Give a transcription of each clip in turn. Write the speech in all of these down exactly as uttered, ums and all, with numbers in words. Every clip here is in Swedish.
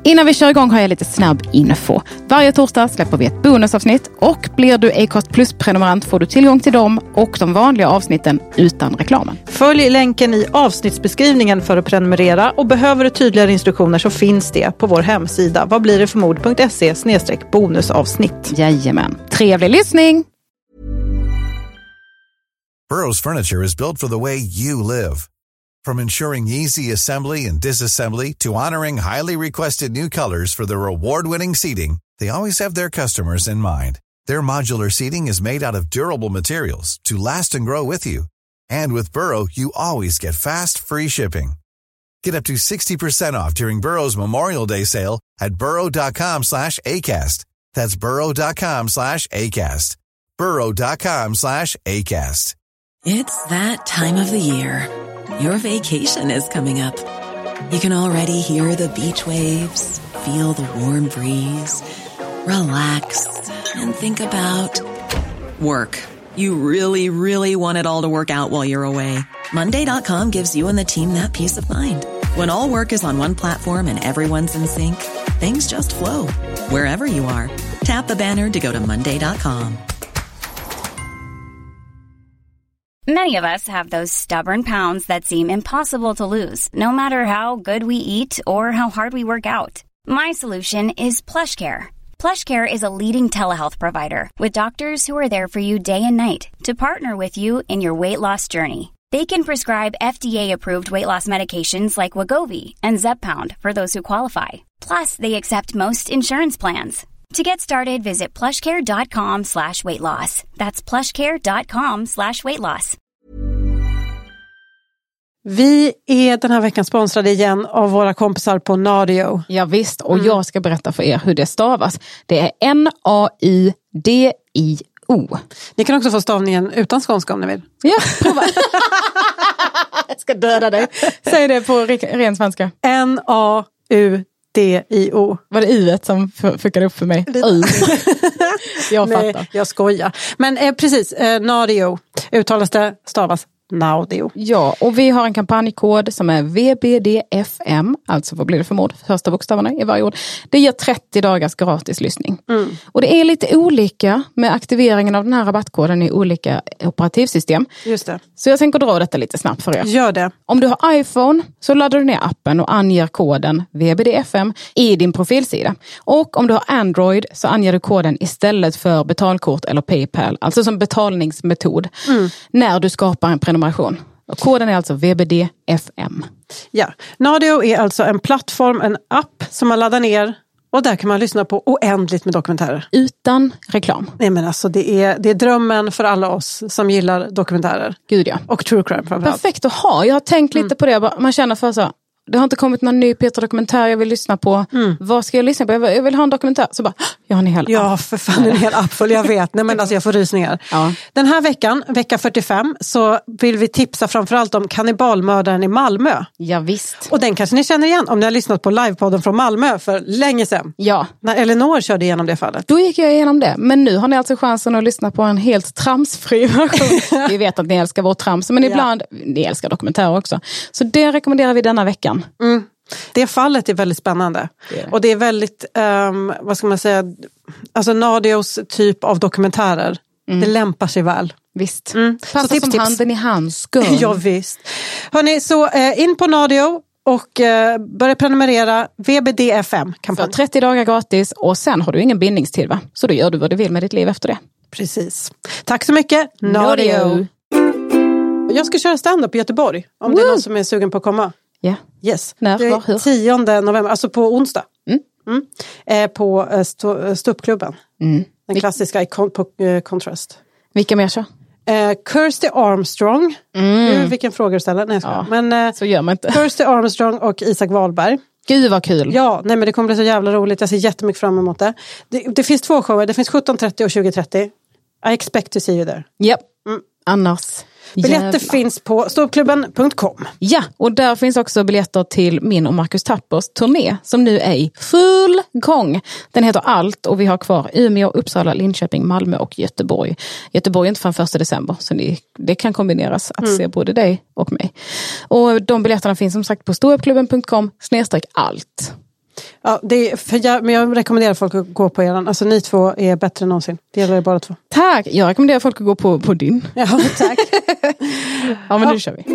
Innan vi kör igång har jag lite snabb info. Varje torsdag släpper vi ett bonusavsnitt och blir du Acast Plus-prenumerant får du tillgång till dem och de vanliga avsnitten utan reklamen. Följ länken i avsnittsbeskrivningen för att prenumerera och behöver du tydligare instruktioner så finns det på vår hemsida vad blir det för mod punkt se slash bonusavsnitt. Jajamän. Trevlig lyssning! Burrow's furniture is built for the way you live. From ensuring easy assembly and disassembly to honoring highly requested new colors for their award-winning seating, they always have their customers in mind. Their modular seating is made out of durable materials to last and grow with you. And with Burrow, you always get fast, free shipping. Get up to sixty percent off during Burrow's Memorial Day sale at burrow.com slash ACAST. That's burrow.com slash ACAST. burrow.com slash ACAST. It's that time of the year. Your vacation is coming up. You can already hear the beach waves, feel the warm breeze, relax, and think about work. You really, really want it all to work out while you're away. Monday dot com gives you and the team that peace of mind. When all work is on one platform and everyone's in sync, things just flow. Wherever you are, tap the banner to go to monday dot com. Many of us have those stubborn pounds that seem impossible to lose, no matter how good we eat or how hard we work out. My solution is PlushCare. PlushCare is a leading telehealth provider with doctors who are there for you day and night to partner with you in your weight loss journey. They can prescribe F D A-approved weight loss medications like Wegovy and Zepbound for those who qualify. Plus, they accept most insurance plans. To get started, visit plushcare.com slash weight loss. That's plushcare.com slash weight loss. Vi är den här veckan sponsrade igen av våra kompisar på Nadio. Ja visst, och mm. jag ska berätta för er hur det stavas. Det är N A I D I O. Ni kan också få stavningen utan skånska om ni vill. Ja, prova. Jag ska döda dig. Säg det på ren svenska. N A U D I O. Var det i-et som fuckade upp för mig? I. Jag fattar. Nej, jag skojar. Men eh, precis, eh, Nadio uttalas det, stavas Nadio. Ja, och vi har en kampanjkod som är V B D F M, alltså vad blir det för mod? Första bokstäverna i varje ord. Det ger trettio dagars gratis lyssning. Mm. Och det är lite olika med aktiveringen av den här rabattkoden i olika operativsystem. Just det. Så jag tänker dra detta lite snabbt för er. Gör det. Om du har iPhone så laddar du ner appen och anger koden V B D F M i din profilsida. Och om du har Android så anger du koden istället för betalkort eller PayPal, alltså som betalningsmetod, mm. när du skapar en prenumeration. Och koden är alltså V B D F M. Ja, Nadio är alltså en plattform, en app som man laddar ner och där kan man lyssna på oändligt med dokumentärer. Utan reklam. Nej men alltså det är, det är drömmen för alla oss som gillar dokumentärer. Gud ja. Och true crime framförallt. Perfekt att ha, jag har tänkt lite mm. på det. Man känner för så, det har inte kommit någon ny Peter-dokumentär jag vill lyssna på. Mm. Vad ska jag lyssna på? Jag vill, jag vill ha en dokumentär. Så bara, jag har en hel app. Ja, för fan en hel app full, jag vet. Nej men alltså jag får rysningar. Ja. Den här veckan, vecka fyrtiofem, så vill vi tipsa framförallt om kannibalmördaren i Malmö. Ja visst. Och den kanske ni känner igen om ni har lyssnat på livepodden från Malmö för länge sedan. Ja. När Eleanor körde igenom det fallet. Då gick jag igenom det. Men nu har ni alltså chansen att lyssna på en helt tramsfri version. Vi vet att ni älskar vårt trams, men ibland, ja. Ni älskar dokumentärer också. Så det rekommenderar vi denna veckan. Mm. Det fallet är väldigt spännande. Det är det. Och det är väldigt, um, vad ska man säga, alltså Nadios typ av dokumentärer. Mm. Det lämpar sig väl. Visst. Mm. Passar tips, som tips. handen i handsken. Ja visst. Hörrni, så uh, in på Nadio och uh, börja prenumerera V B D F M-kampanj. För trettio dagar gratis och sen har du ingen bindningstid va? Så då gör du vad du vill med ditt liv efter det. Precis. Tack så mycket, Nadio. Nadio. Jag ska köra stand-up i Göteborg. Om Woo! Det är någon som är sugen på att komma. Ja. Yeah. Yes. När, det var, hur? är tionde november, alltså på onsdag. Mm. Mm. Eh, på eh, stå, ståuppklubben. Mm. Den klassiska i kon, på eh, Contrast. Vilka mer så? Eh, Kirsty Armstrong. Mm. Gud, vilken fråga du ställer. Nej, jag ja, men eh, så gör man inte. Kirsty Armstrong och Isak Wahlberg. Gud vad kul. Ja, nej men det kommer bli så jävla roligt. Jag ser jättemycket fram emot det. Det, det finns två shower. Det finns sjutton trettio och tjugo trettio. I expect to see you there. Japp. Yep. Mm. Annars... Biljetter Jävlar. finns på ståuppklubben punkt com. Ja, och där finns också biljetter till min och Marcus Tappers turné som nu är i full gång. Den heter Allt och vi har kvar Umeå, Uppsala, Linköping, Malmö och Göteborg. Göteborg är inte från första december så det, det kan kombineras att mm. se både dig och mig. Och de biljetterna finns som sagt på ståuppklubben punkt com snedstreck allt. Ja, det är, för jag, men jag rekommenderar folk att gå på er. Alltså ni två är bättre än någonsin. Det gäller bara två. Tack, jag rekommenderar folk att gå på, på din. Ja, tack. Ja, men Ja. nu kör vi.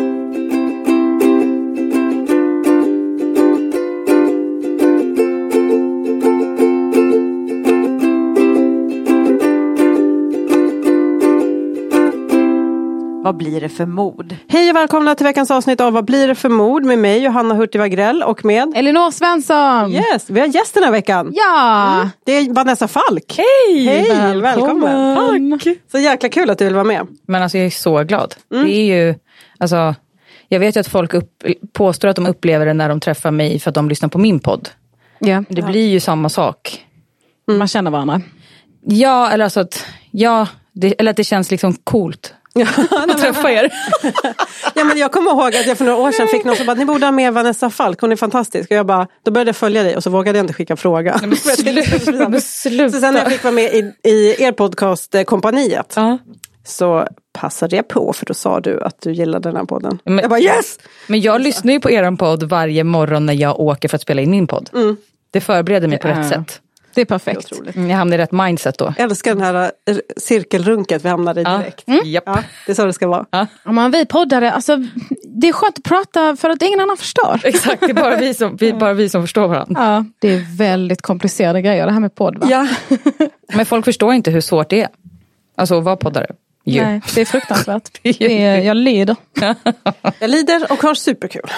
Vad blir det för mod? Hej och välkomna till veckans avsnitt av Vad blir det för mod? Med mig, Johanna Hurtig Wagrell, och med... Elinor Svensson! Yes, vi har gäst den här veckan. Ja! Det är Vanessa Falk. Hej! Hej, Välkommen. välkommen. Tack. Så jäkla kul att du vill vara med. Men alltså jag är så glad. Mm. Det är ju, alltså, jag vet ju att folk upp, påstår att de upplever det när de träffar mig för att de lyssnar på min podd. Ja. Det blir ju samma sak. Mm. Man känner varandra. Ja, eller alltså att, ja, det, eller att det känns liksom coolt. Ja, att träffa er. Ja, men jag kommer ihåg att jag för några år sedan fick någon som bara, ni borde ha med Vanessa Falk, hon är fantastisk. Och jag bara, då började jag följa dig och så vågade jag inte skicka fråga. Men sluta, sluta. Så sen när jag fick vara med i, i er podcast eh, Kompaniet, ja. så passade jag på, för då sa du att du gillade den här podden. Men, jag bara, yes! Men jag lyssnar ju på er podd varje morgon när jag åker för att spela in min podd. Mm. Det förbereder mig på ja. rätt sätt. Det är perfekt. Mm, jag hamnar i rätt mindset då. Jag älskar den här äh, cirkelrunket vi hamnade i direkt. Ja. Mm. Ja, det är så det ska vara. Ja. Om man vi poddare, alltså, det är skönt att prata för att ingen annan förstår. Exakt, det är bara vi som, vi, bara vi som förstår varandra. Ja, det är väldigt komplicerade grejer det här med podd, va? Ja. Men folk förstår inte hur svårt det är. Alltså att vara poddare. Jo. Nej, det är fruktansvärt. Det är, jag lider. Jag lider och har superkul.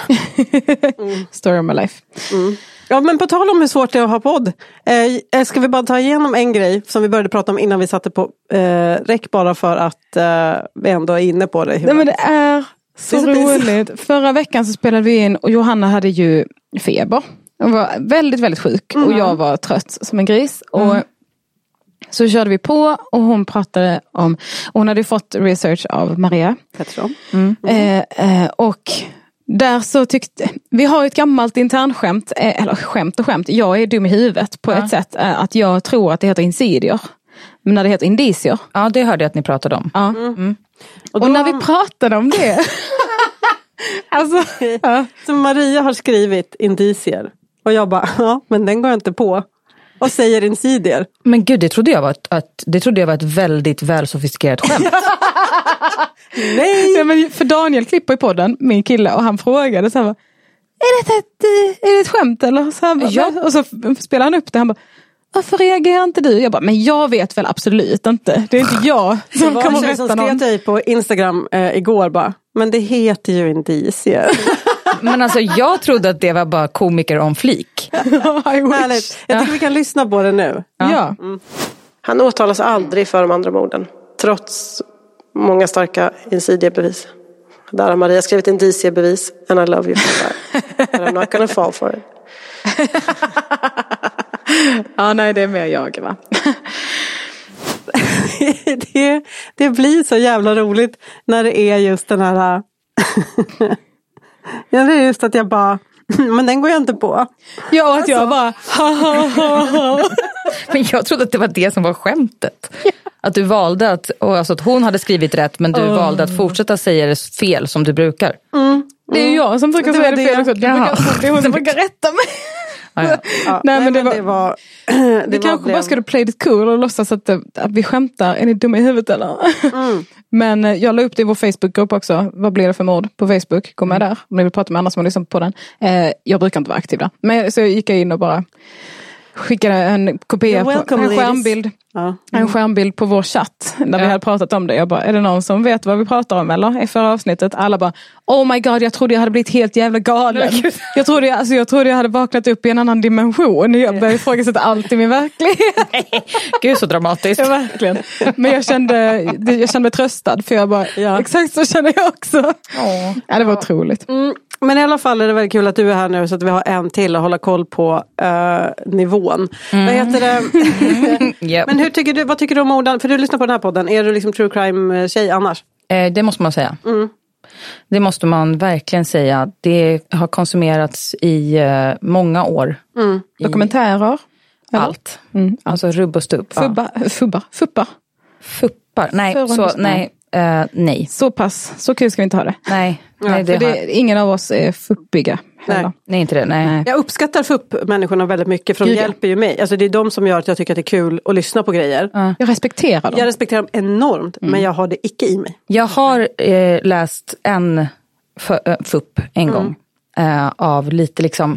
Mm. Story of my life. Mm. Ja, men på tal om hur svårt det är att ha podd. Eh, ska vi bara ta igenom en grej som vi började prata om innan vi satte på eh, räck, bara för att eh, vi ändå är inne på det. Nej, men det är så det är så roligt. Förra veckan så spelade vi in och Johanna hade ju feber. Hon var väldigt, väldigt sjuk mm. och jag var trött som en gris. Och mm. så körde vi på och hon pratade om, hon hade fått research av Maria Pettersson. Mm. Mm. Eh, eh, och där så tyckte, vi har ett gammalt internskämt, eh, eller skämt och skämt, jag är dum i huvudet på ja. ett sätt, eh, att jag tror att det heter insidier. Men när det heter indicier. Ja, det hörde jag att ni pratade om. Ja. Mm. Mm. Och, då, och när vi pratade om det. alltså, ja. Så Maria har skrivit indicier. Och jag bara, ja, men den går jag inte på. Och säger insidier. Men gud, det trodde jag var ett, att, det trodde jag var ett väldigt väl sofistikerat skämt. Nej! Ja, men för Daniel klipper i podden, min kille, och han frågade så här, är det ett, är det ett skämt eller? Så här, ja. Och så spelar han upp det, han bara, varför reagerar inte du? Jag bara, men jag vet väl absolut inte. Det är inte jag som det kommer var rätta som någon. skrev dig på Instagram eh, igår bara, men det heter ju indicier. Men alltså jag trodde att det var bara komiker om flik. Härligt. Jag tycker ja. vi kan lyssna på det nu. Ja. Ja. Mm. Han åtalas aldrig för de andra morden, trots många starka insidiebevis. Där har Maria skrivit indiciebevis, and I love you for that. But I'm not gonna fall for it. Ja, nej, det är mer jag, va? det, det blir så jävla roligt när det är just den här... ja, det är just att jag bara... Men den går jag inte på. Ja, att alltså. jag bara... Men jag trodde att det var det som var skämtet. Att du valde att... Och alltså att hon hade skrivit rätt, men du oh. valde att fortsätta säga det fel som du brukar. Mm. Det är ju jag som brukar säga det fel också. Du brukar, det är hon som brukar rätta mig. Ah, ja. Ja, nej, men det var... Det var det vi kanske blev... bara skulle play it cool och låtsas att, att vi skämtar. Är ni dumma i huvudet eller? Mm. Men jag la upp det i vår Facebookgrupp också. Vad blir det för mord på Facebook? Gå med där. Om ni vill prata med andra som har lyssnat på den. Eh, jag brukar inte vara aktiv där. Men så gick jag in och bara skickade en kopia på en skärmbild. Ja. Mm. En skärmbild på vår chatt. När ja. vi hade pratat om det. Jag bara, är det någon som vet vad vi pratar om eller? I förra avsnittet. Alla bara, oh my god, jag trodde jag hade blivit helt jävla galen. jag, trodde jag, alltså, jag trodde jag hade vaknat upp i en annan dimension. Jag började ifrågasätta allt i min verklighet. Gud, så dramatiskt. Ja, verkligen. Men jag kände, jag kände mig tröstad. För jag bara, ja. exakt så känner jag också. Oh. Ja, det var otroligt. Mm. Men i alla fall är det väldigt kul att du är här nu, så att vi har en till att hålla koll på uh, nivån. Mm. Vad heter det? mm. yep. Men hur tycker du, vad tycker du om orden? För du lyssnar på den här podden. Är du liksom true crime-tjej annars? Eh, det måste man säga. Mm. Det måste man verkligen säga. Det har konsumerats i uh, många år. Mm. I dokumentärer? Allt. Mm. Alltså rubb och stubb. Fubba, ja. Fubba, fuppa. Fuppar. Nej, så, nej. Uh, nej. Så pass, så kul ska vi inte ha det. Nej. Ja, nej det För har... det, ingen av oss är fuppiga heller. Nej. nej, inte det. Nej. Nej. Jag uppskattar F U P-människorna väldigt mycket för de Gud, ja. hjälper ju mig. Alltså det är de som gör att jag tycker att det är kul att lyssna på grejer. Ja. Jag respekterar dem. Jag respekterar dem enormt Mm. men jag har det icke i mig. Jag har eh, läst en F U P en Mm. gång. Eh, av lite liksom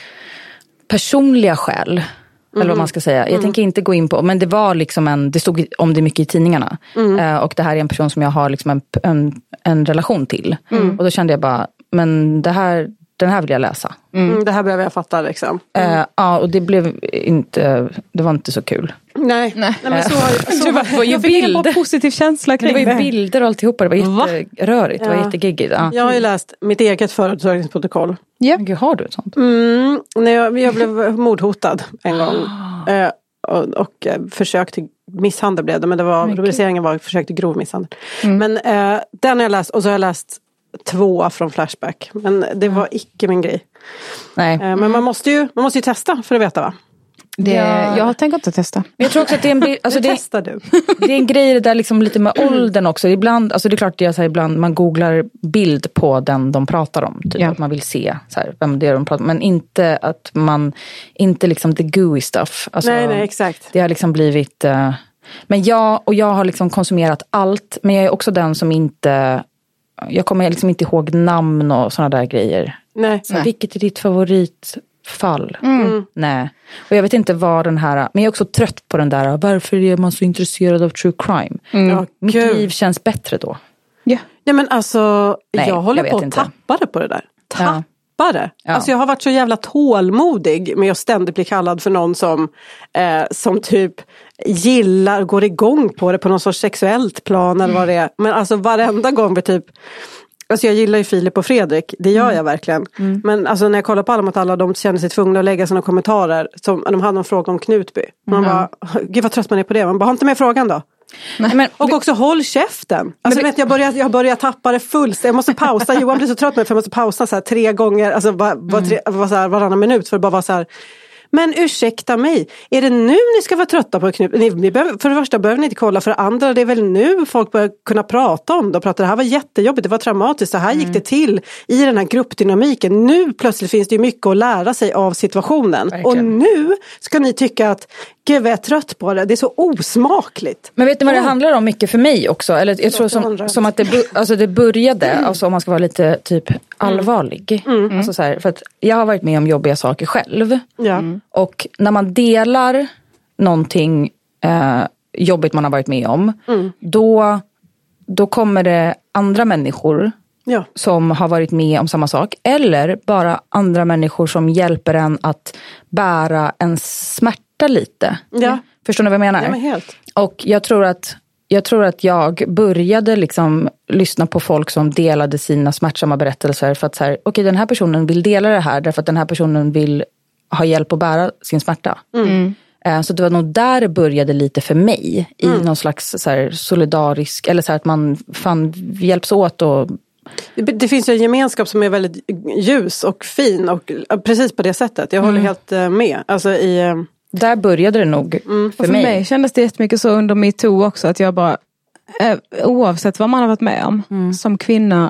personliga skäl. Mm. Eller vad man ska säga. Jag Mm. tänker inte gå in på. Men det var liksom en. Det stod om det mycket i tidningarna. Mm. Eh, och det här är en person som jag har liksom en, en, en relation till. Mm. Och då kände jag bara. Men det här, den här vill jag läsa. Mm, det här behöver jag fatta liksom. Eh, ja, och det blev inte. Det var inte så kul. Nej, nej. nej men så, så Det var, ju jag fick ingen bild. bra positiv känsla Men kring det var det. ju bilder och alltihopa. Det var jätterörigt. Det var Ja. jättegiggigt. Ja. Jag har ju läst mitt eget föredragsprotokoll. Ja. Gud, har du ett sånt? Mm, när jag, jag blev mordhotad en gång. Eh, och, och eh, försök till misshandel blev det. Men det var, rubriceringen var försök till grov misshandel. Mm. Men eh, den har jag läst. Och så har jag läst två från Flashback. Men det var icke min grej. Nej. Eh, men man måste, ju, man måste ju testa för att veta va? Det, Ja. Jag tänker inte testa. Men jag tror också att det är en, bi- alltså det det, testar du. det är en grej det där liksom lite med åldern också. Ibland, alltså det är klart att jag säger ibland man googlar bild på den de pratar om. Typ Ja. att man vill se så här, vem det är de pratar om. Men inte att man, inte liksom the gooey stuff. Alltså, Nej, nej, exakt. det har liksom blivit, uh, men jag, och jag har liksom konsumerat allt. Men jag är också den som inte, jag kommer liksom inte ihåg namn och sådana där grejer. Nej. Så, vilket är ditt favoritfall? Mm. Nej. Och jag vet inte vad den här, men jag är också trött på den där, varför är man så intresserad av true crime? Ja, Mitt kul. liv känns bättre då. Ja. Nej men alltså, Nej, jag håller jag på vet att inte. tappa det på det där. Ja. Tappa det. Ja. Alltså jag har varit så jävla tålmodig med att ständigt bli kallad för någon som, eh, som typ gillar, går igång på det på någon sorts sexuellt plan eller vad det är. Men alltså varenda gång blir typ, alltså jag gillar ju Filip och Fredrik, det gör jag verkligen. Mm. Men alltså när jag kollar på alla mot alla, de känner sig tvungna att lägga sina kommentarer. Som, de hade en fråga om Knutby. Man mm. bara, gud vad trött man är på det. Man bara, har inte med frågan då? Nej, men, Och också håll käften. Alltså, men, vet, jag, börjar, jag börjar tappa det fullt. Jag måste pausa. Johan blir så trött med det för jag måste pausa så här, tre gånger. Alltså var, var, tre, var så här, varannan minut för att bara vara så här. Men ursäkta mig, är det nu ni ska vara trötta på Knut? Ni, ni behöver, för det första behöver ni inte kolla, för det andra det är väl nu folk börjar kunna prata om det och prata. Det här var jättejobbigt, det var traumatiskt, så här mm. gick det till i den här gruppdynamiken. Nu plötsligt finns det ju mycket att lära sig av situationen. Verkligen. Och nu ska ni tycka att gud vad jag är trött på det, det är så osmakligt. Men vet ni vad det handlar om mycket för mig också? Eller jag tror som, som att det, alltså det började, mm. alltså om man ska vara lite typ allvarlig. Mm. Alltså så här, för att jag har varit med om jobbiga saker själv. Ja. Mm. Och när man delar någonting eh, jobbigt man har varit med om, mm. då, då kommer det andra människor ja. som har varit med om samma sak. Eller bara andra människor som hjälper en att bära en smärta lite. Ja. Förstår ni vad jag menar? Ja, men helt. Och jag tror att jag tror att jag började liksom lyssna på folk som delade sina smärtsamma berättelser för att så här, okej, okay, den här personen vill dela det här därför att den här personen vill ha hjälp att bära sin smärta. Mm. Så det var nog där det började lite för mig i mm. någon slags så här solidarisk, eller så här att man fan hjälps åt och Det, det finns ju en gemenskap som är väldigt ljus och fin och precis på det sättet. Jag håller mm. helt med. Alltså i där började det nog mm. för, för mig. mig kändes det jättemycket så under MeToo också att jag bara, eh, oavsett vad man har varit med om mm. som kvinna,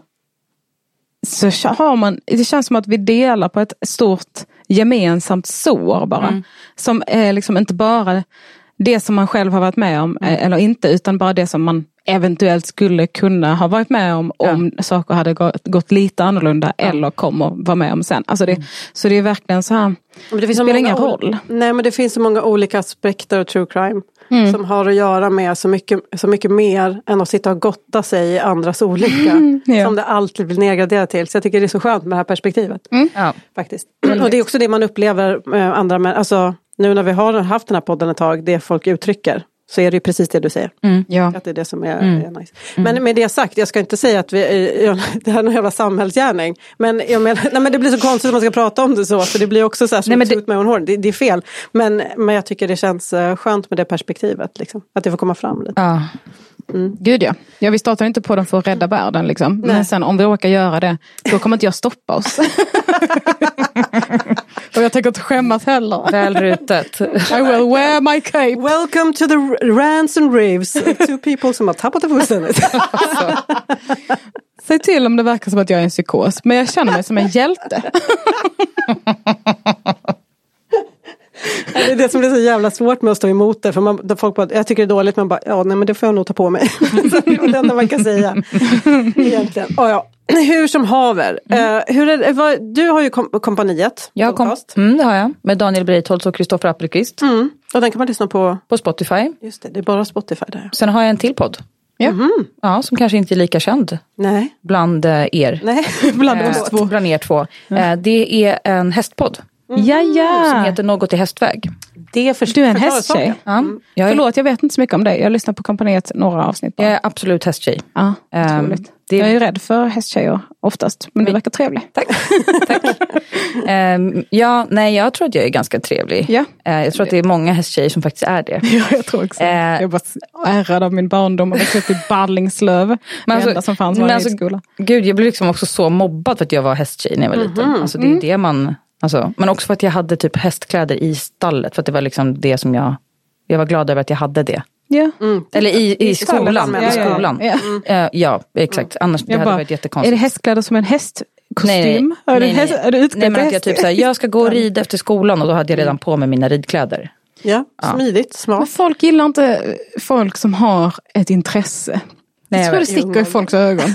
så har man, det känns som att vi delar på ett stort gemensamt sår bara. Mm. Som är liksom inte bara det som man själv har varit med om mm. eller inte, utan bara det som man eventuellt skulle kunna ha varit med om ja. om saker hade gått, gått lite annorlunda ja. eller kommer vara med om sen. Alltså det, mm. Så det är verkligen så här, men det finns spelar ingen roll. Nej, men det finns så många olika aspekter av true crime mm. som har att göra med så mycket, så mycket mer än att sitta och gotta sig i andras olycka mm. ja. som det alltid blir nedgraderat till. Så jag tycker det är så skönt med det här perspektivet. Mm. Ja. Faktiskt. Mm. Och det är också det man upplever med andra män. Alltså nu när vi har haft den här podden ett tag, det folk uttrycker, så är det ju precis det du säger. Mm, ja. Att det är det som är, mm. är nice. Men mm. med det sagt, jag ska inte säga att vi är, det här är en jävla samhällsgärning. Men, jag menar, nej, men det blir så konstigt att man ska prata om det så. För det blir också så här, nej, men det, med hår. Det, det är fel. Men, men jag tycker det känns skönt med det perspektivet. Liksom. Att det får komma fram lite. Ja. Mm. Gud ja. ja, vi startar inte på dem för att rädda världen liksom. Men sen om vi råkar göra det, då kommer inte jag stoppa oss. Och jag tänker inte skämmas heller. Väl rutet. I will wear my cape. Welcome to the rants and raves. Two people som har tappat det fullständigt. Säg till om det verkar som att jag är en psykos. Men jag känner mig som en hjälte. Det är det som blir så jävla svårt med att stå emot det. För man, folk bara, jag tycker det är dåligt. Man bara, ja nej men det får jag nog ta på mig. Det är det enda man kan säga. Egentligen. Oh, ja. Hur som haver. Mm. Uh, hur är, vad, du har ju kom, kompaniet. Jag kom, mm, det har jag. Med Daniel Breitholtz och Kristoffer Appelqvist. Mm. Och den kan man lyssna på? På Spotify. Just det, det är bara Spotify där. Sen har jag en till podd. Ja. Mm. Ja, som kanske inte är lika känd. Nej. Bland eh, er. Nej, bland eh, oss två. Bland er två. Mm. Eh, det är en hästpodd. Mm. Ja, ja. Som heter Något i hästväg. Det är för, du är en hästtjej. Ja. Mm. Jag är, Förlåt, jag vet inte så mycket om dig. Jag har lyssnat på kompaniet några avsnitt. Bara. Jag är absolut hästtjej. Ja, um, det... Jag är ju rädd för hästtjejer oftast. Men du verkar trevlig. Tack. Tack. um, ja, nej, jag tror att jag är ganska trevlig. Ja. Uh, jag tror att det är många hästtjejer som faktiskt är det. Ja, jag tror också. Uh, jag är bara ärrad av min barndom och växte upp i Ballingslöv. Men det alltså, enda som fanns var alltså, ridskola. Gud, jag blev liksom också så mobbad för att jag var hästtjej när jag var liten. Mm-hmm. Alltså det är det man... Alltså, men också för att jag hade typ hästkläder i stallet. För att det var liksom det som jag... Jag var glad över att jag hade det. Ja. Mm. Eller i, i skolan. Ja, I skolan. Ja, ja. Mm. Uh, ja exakt. Annars det hade bara, varit jättekonstigt. Är det hästkläder som en hästkostym? Nej, nej. Är du, häst, är du utklädd nej, men att jag typ såhär, jag ska gå och rida efter skolan. Och då hade jag redan på mig mina ridkläder. Ja, smidigt, smart. Men folk gillar inte folk som har ett intresse. Nej, jag tror det sticker i folks ögon.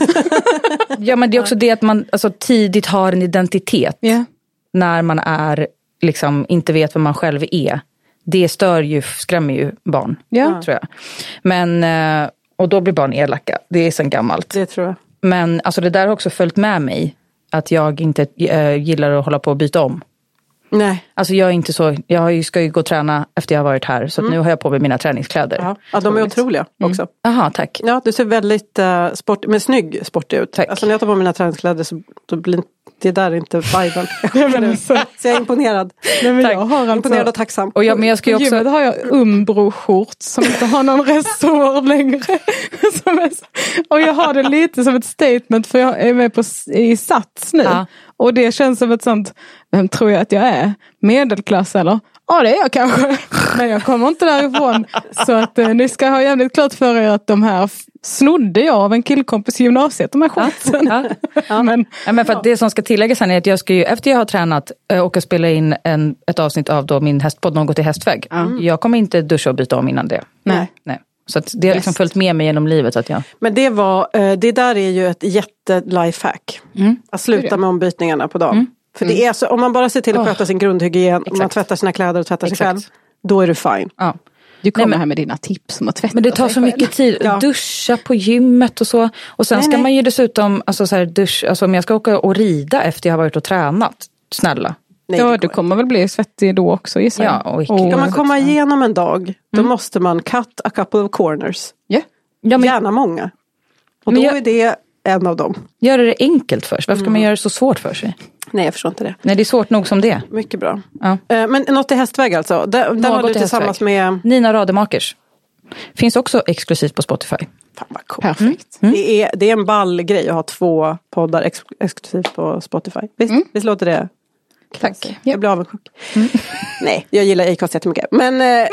Ja, men det är också det att man alltså, tidigt har en identitet. Yeah. När man är, liksom, inte vet vem man själv är. Det stör ju, skrämmer ju barn, yeah. tror jag. Men, och då blir barn elaka. Det är sen gammalt. Det tror jag. Men alltså, det där har också följt med mig. Att jag inte äh, gillar att hålla på och byta om. Nej. Alltså jag är inte så, jag ska ju gå och träna efter jag har varit här. Så att mm. nu har jag på mig mina träningskläder. Ja, ja de är otroliga också. Jaha, mm. tack. Ja, du ser väldigt uh, sport, men snygg sport ut. Tack. Alltså när jag tar på mina träningskläder så då blir det där inte viben. Så jag är imponerad. Nej, men jag har alltså, imponerad och tacksam. Och jag, men jag ska ju också... Gymmet har jag Umbro-skjort som inte har någon resår längre. Som är så, och jag har det lite som ett statement för jag är med på, i Sats nu. Ja. Och det känns som ett sånt, vem tror jag att jag är? Medelklass eller? Ja, det är jag kanske. Men jag kommer inte därifrån. Så att eh, ni ska ha jävligt klart för er att de här snodde jag av en killkompis i gymnasiet, de här shortsen. Ja, ja, ja. Men, ja, men för att det som ska tilläggas här är att jag ska ju, efter jag har tränat och jag spela in en, ett avsnitt av då min hästpodd Något i hästväg. Mm. Jag kommer inte duscha och byta om innan det. Nej. Nej. Så att det har liksom följt med mig genom livet. Att jag... Men det var, det där är ju ett jätte lifehack. Mm. Att sluta med ombytningarna på dagen. Mm. För det är så, om man bara ser till att sköta sin grundhygien, om man tvättar sina kläder och tvättar sig själv, då är du fine. Ja. Du kommer nej, men, här med dina tips om att tvätta. Men det tar så mycket tid. Ja. Duscha på gymmet och så. Och sen nej, ska nej. man ju dessutom, alltså så här, dusch, alltså om jag ska åka och rida efter jag har varit och tränat, snälla. Nej, ja, du kommer väl bli svettig då också, gissar jag. Ja, och ska man komma igenom en dag, då mm. måste man cut a couple of corners. Yeah. Ja, men, gärna många. Och då jag, är det en av dem. Gör det enkelt först. Varför ska mm. man göra det så svårt för sig? Nej, jag förstår inte det. Nej, det är svårt nog som det. Mycket bra. Ja. Men Något i hästväg alltså. Där, där har du tillsammans hästväg. med... Nina Rademakers. Finns också exklusivt på Spotify. Fan vad coolt. Perfekt. Mm. Det, är, det är en ball grej att ha två poddar ex, exklusivt på Spotify. Visst, mm. visst låter det? Tack. Jag blir avundsjuk. Mm. Nej, jag gillar Acast jättemycket. Men... Eh...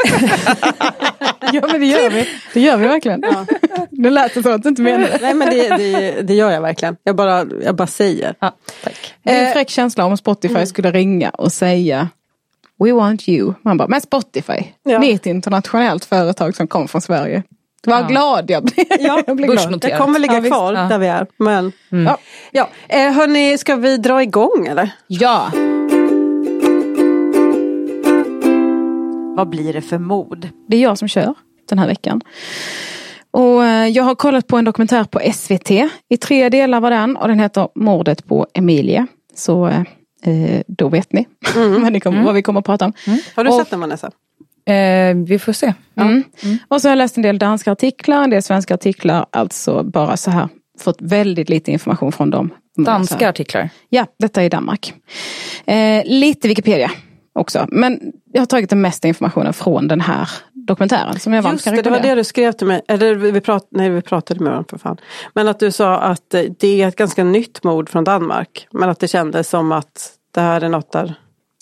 ja, men det gör vi. Det gör vi verkligen. Ja. Det lät så att du inte menar det. Nej, men det, det, det gör jag verkligen. Jag bara, jag bara säger. Ja, tack. Det är en fräck känsla om Spotify mm. skulle ringa och säga We want you. Man bara, men Spotify. Ja. Ni är ett internationellt företag som kommer från Sverige. Vad ja. glad jag blir. Ja, jag blir glad. Det kommer ligga ja, kvar ja. där vi är. Men, mm. ja. Ja. Eh, hörni, ska vi dra igång eller? Ja. Vad blir det för mod? Det är jag som kör den här veckan. Och jag har kollat på en dokumentär på S V T. I tre delar var den. Och den heter Mordet på Emilia. Så eh, då vet ni mm. vad, ni kommer, mm. vad vi kommer att prata om. Mm. Har du och, sett den, Vanessa? Eh, vi får se. Mm. Mm. Och så har jag läst en del danska artiklar. En del svenska artiklar. Alltså bara så här. Fått väldigt lite information från dem. Danska artiklar? Ja, detta är i Danmark. Eh, lite Wikipedia också. Men jag har tagit den mesta informationen från den här dokumentären som jag varmt kan rekommendera. Just det, det var det du skrev till mig. Eller vi prat, nej, vi pratade med varandra för fan. Men att du sa att det är ett ganska nytt mord från Danmark. Men att det kändes som att det här är något där...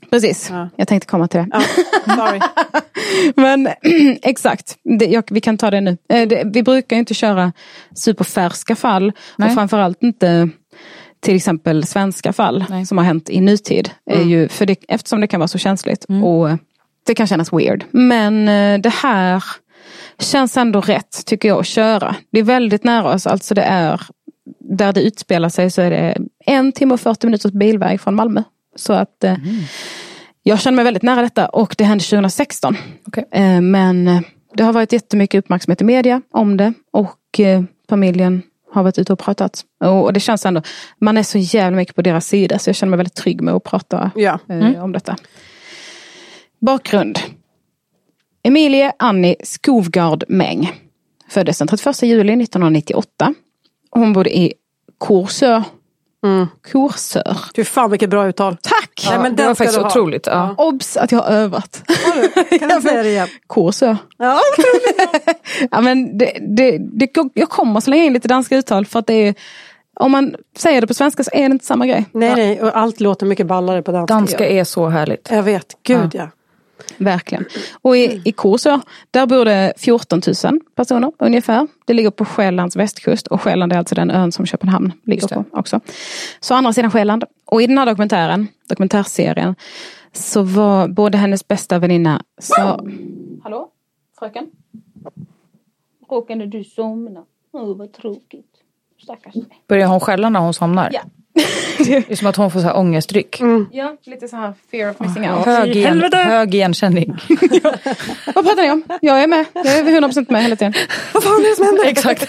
Precis, ja. Jag tänkte komma till det. Ja, sorry. Men exakt, det, jag, vi kan ta det nu. Eh, det, vi brukar ju inte köra superfärska fall. Nej. Och framförallt inte till exempel svenska fall. Nej. Som har hänt i nutid. Mm. Är ju, för det, eftersom det kan vara så känsligt. Mm. Och det kan kännas weird. Men eh, det här känns ändå rätt, tycker jag, att köra. Det är väldigt nära oss. Alltså det är, där det utspelar sig så är det en timme och fyrtio minuters bilväg från Malmö. Så att eh, mm. jag känner mig väldigt nära detta. Och det hände tjugo sexton. Okay. Eh, men det har varit jättemycket uppmärksamhet i media om det. Och eh, familjen har varit ute och pratat. Och, och det känns ändå, man är så jävla mycket på deras sida. Så jag känner mig väldigt trygg med att prata ja. eh, mm. om detta. Bakgrund. Emilie Annie Skovgard Mäng föddes den trettioförsta juli nittonhundranittioåtta. Hon bodde i Korsör. Mm. Korsör. Du fan vilket bra uttal. Tack! Ja, Nej, men det var faktiskt otroligt. Ja. Obs att jag har övat. Har kan jag säga det igen? Korsör. Ja, otroligt. Ja, men det, det, det, jag kommer slänga in lite danska uttal för att det är, om man säger det på svenska så är det inte samma grej. Nej, nej, och allt låter mycket ballare på danska. Danska är så härligt. Jag vet, gud ja. ja. Verkligen. Och i, i Korsör, där bor det fjorton tusen personer ungefär. Det ligger på Själlands västkust. Och Själland är alltså den ön som Köpenhamn ligger på också. Så andra sidan Själland. Och i den här dokumentären, dokumentärserien, så var både hennes bästa väninna så... Hallå? Fröken? Råkade du somna? Åh, oh, vad tråkigt. Stackars mig. Börjar hon skälla när hon somnar? Ja. Det är som att hon får så här ångestryck. Mm. Ja, lite så här fear of missing out. Hög, igen, hög igenkänning. Ja. Vad pratar ni om? Jag är med. Jag är hundra procent med hela tiden. Vad fan är det som händer? Exakt.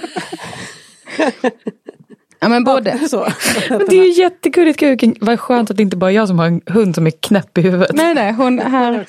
Ja, men både. Ja, så. Det är ju jättegulligt kuken. Vad skönt att det inte bara är jag som har en hund som är knäpp i huvudet. Nej, nej, hon här.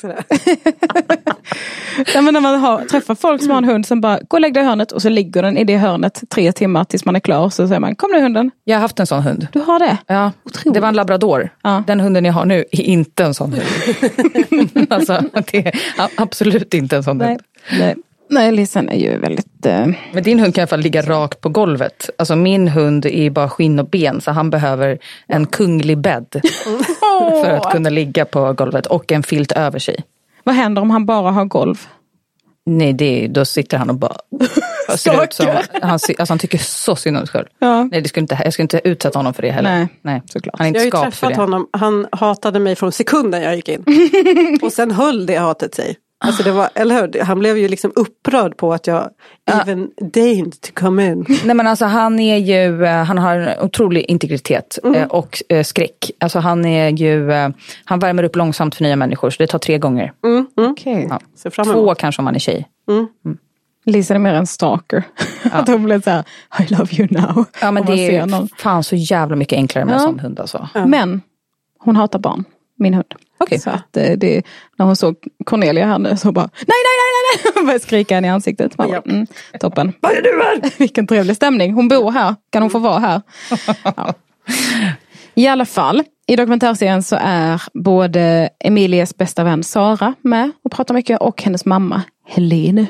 Ja, men när man har, träffar folk som har en hund som bara, gå och lägg dig i hörnet och så ligger den i det hörnet tre timmar tills man är klar. Så säger man, kom nu hunden. Jag har haft en sån hund. Du har det? Ja, otroligt. Det var en labrador. Ja. Den hunden jag har nu är inte en sån hund. Alltså, det är absolut inte en sån nej. hund. Nej. Nej, Lisen är ju väldigt... Uh... Men din hund kan i alla fall ligga rakt på golvet. Alltså min hund är bara skinn och ben. Så han behöver en kunglig bädd. För att kunna ligga på golvet. Och en filt över sig. Vad händer om han bara har golv? Nej, det, då sitter han och bara... ser ut som, han, alltså han tycker så synd om sig själv. Ja. Nej, det skulle inte, jag skulle inte utsätta honom för det heller. Nej, Nej såklart. Han är inte jag har ju skapt för det. Honom. Han hatade mig från sekunden jag gick in. Och sen höll det hatet sig. Alltså det var, eller hur? Han blev ju liksom upprörd på att jag uh, even deigned to come in. Nej, men alltså han är ju, han har en otrolig integritet mm. eh, och eh, skräck. Alltså han är ju, eh, han värmer upp långsamt för nya människor så det tar tre gånger. Mm. Mm. Okay. Ja. Två kanske om man är tjej. Mm. Mm. Lisa är mer en stalker. Ja. Att hon blev så här, I love you now. Ja, men det är någon... fan så jävla mycket enklare med ja. en sån hund alltså. Ja. Men hon hatar barn, min hund. Okay. Så att det, när hon såg Cornelia här nu så bara, nej, nej, nej, nej, nej. Hon började skrika henne i ansiktet. Man bara, mm, toppen. Vad är du här? Vilken trevlig stämning. Hon bor här. Kan hon få vara här? Ja. I alla fall, i dokumentärserien så är både Emilies bästa vän Sara med och pratar mycket och hennes mamma Helene.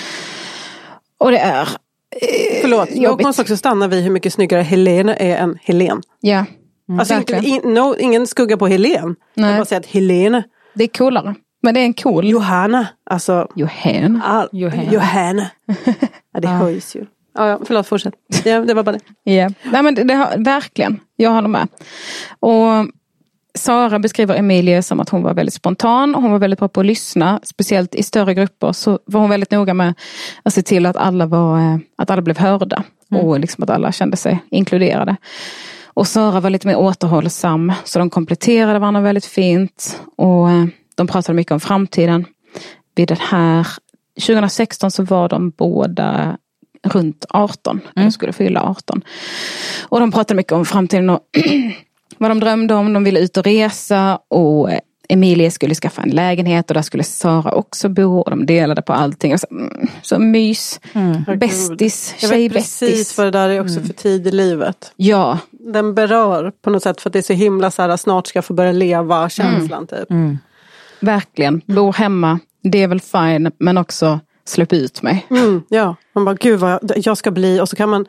Och det är eh, Förlåt, jag måste också stanna vid hur mycket snyggare Helene är än Helen. Ja. Mm, alltså inte, in, no, ingen skugga på Helen. Nej. Jag bara säger att Helene. Det är coolare. Men det är en cool. Johanna. Alltså. Johan. All, Johan. Johanna. Ja, det höjs ju. Ja, ja, förlåt, fortsätt. Ja, det var bara det. Yeah. Nej, men det, det har, verkligen. Jag håller med. Och Sara beskriver Emilie som att hon var väldigt spontan. Hon var väldigt bra på att lyssna. Speciellt i större grupper så var hon väldigt noga med att se till att alla, var, att alla blev hörda. Mm. Och liksom att alla kände sig inkluderade. Och Sara var lite mer återhållsam. Så de kompletterade varandra väldigt fint. Och de pratade mycket om framtiden. Vid den här tjugo sexton så var de båda runt arton. Mm. De skulle fylla arton. Och de pratade mycket om framtiden och vad de drömde om. De ville ut och resa. Och Emilie skulle skaffa en lägenhet. Och där skulle Sara också bo. Och de delade på allting. Så, så mys. Mm. Bästis. Jag vet precis vad det där är också mm. för tid i livet. Ja. Den berör på något sätt. För att det är så himla så här, snart ska jag få börja leva känslan mm. typ. Mm. Verkligen. Bor hemma. Det är väl fine. Men också släpp ut mig. Mm, ja. Man bara, gud vad jag, jag ska bli. Och så kan man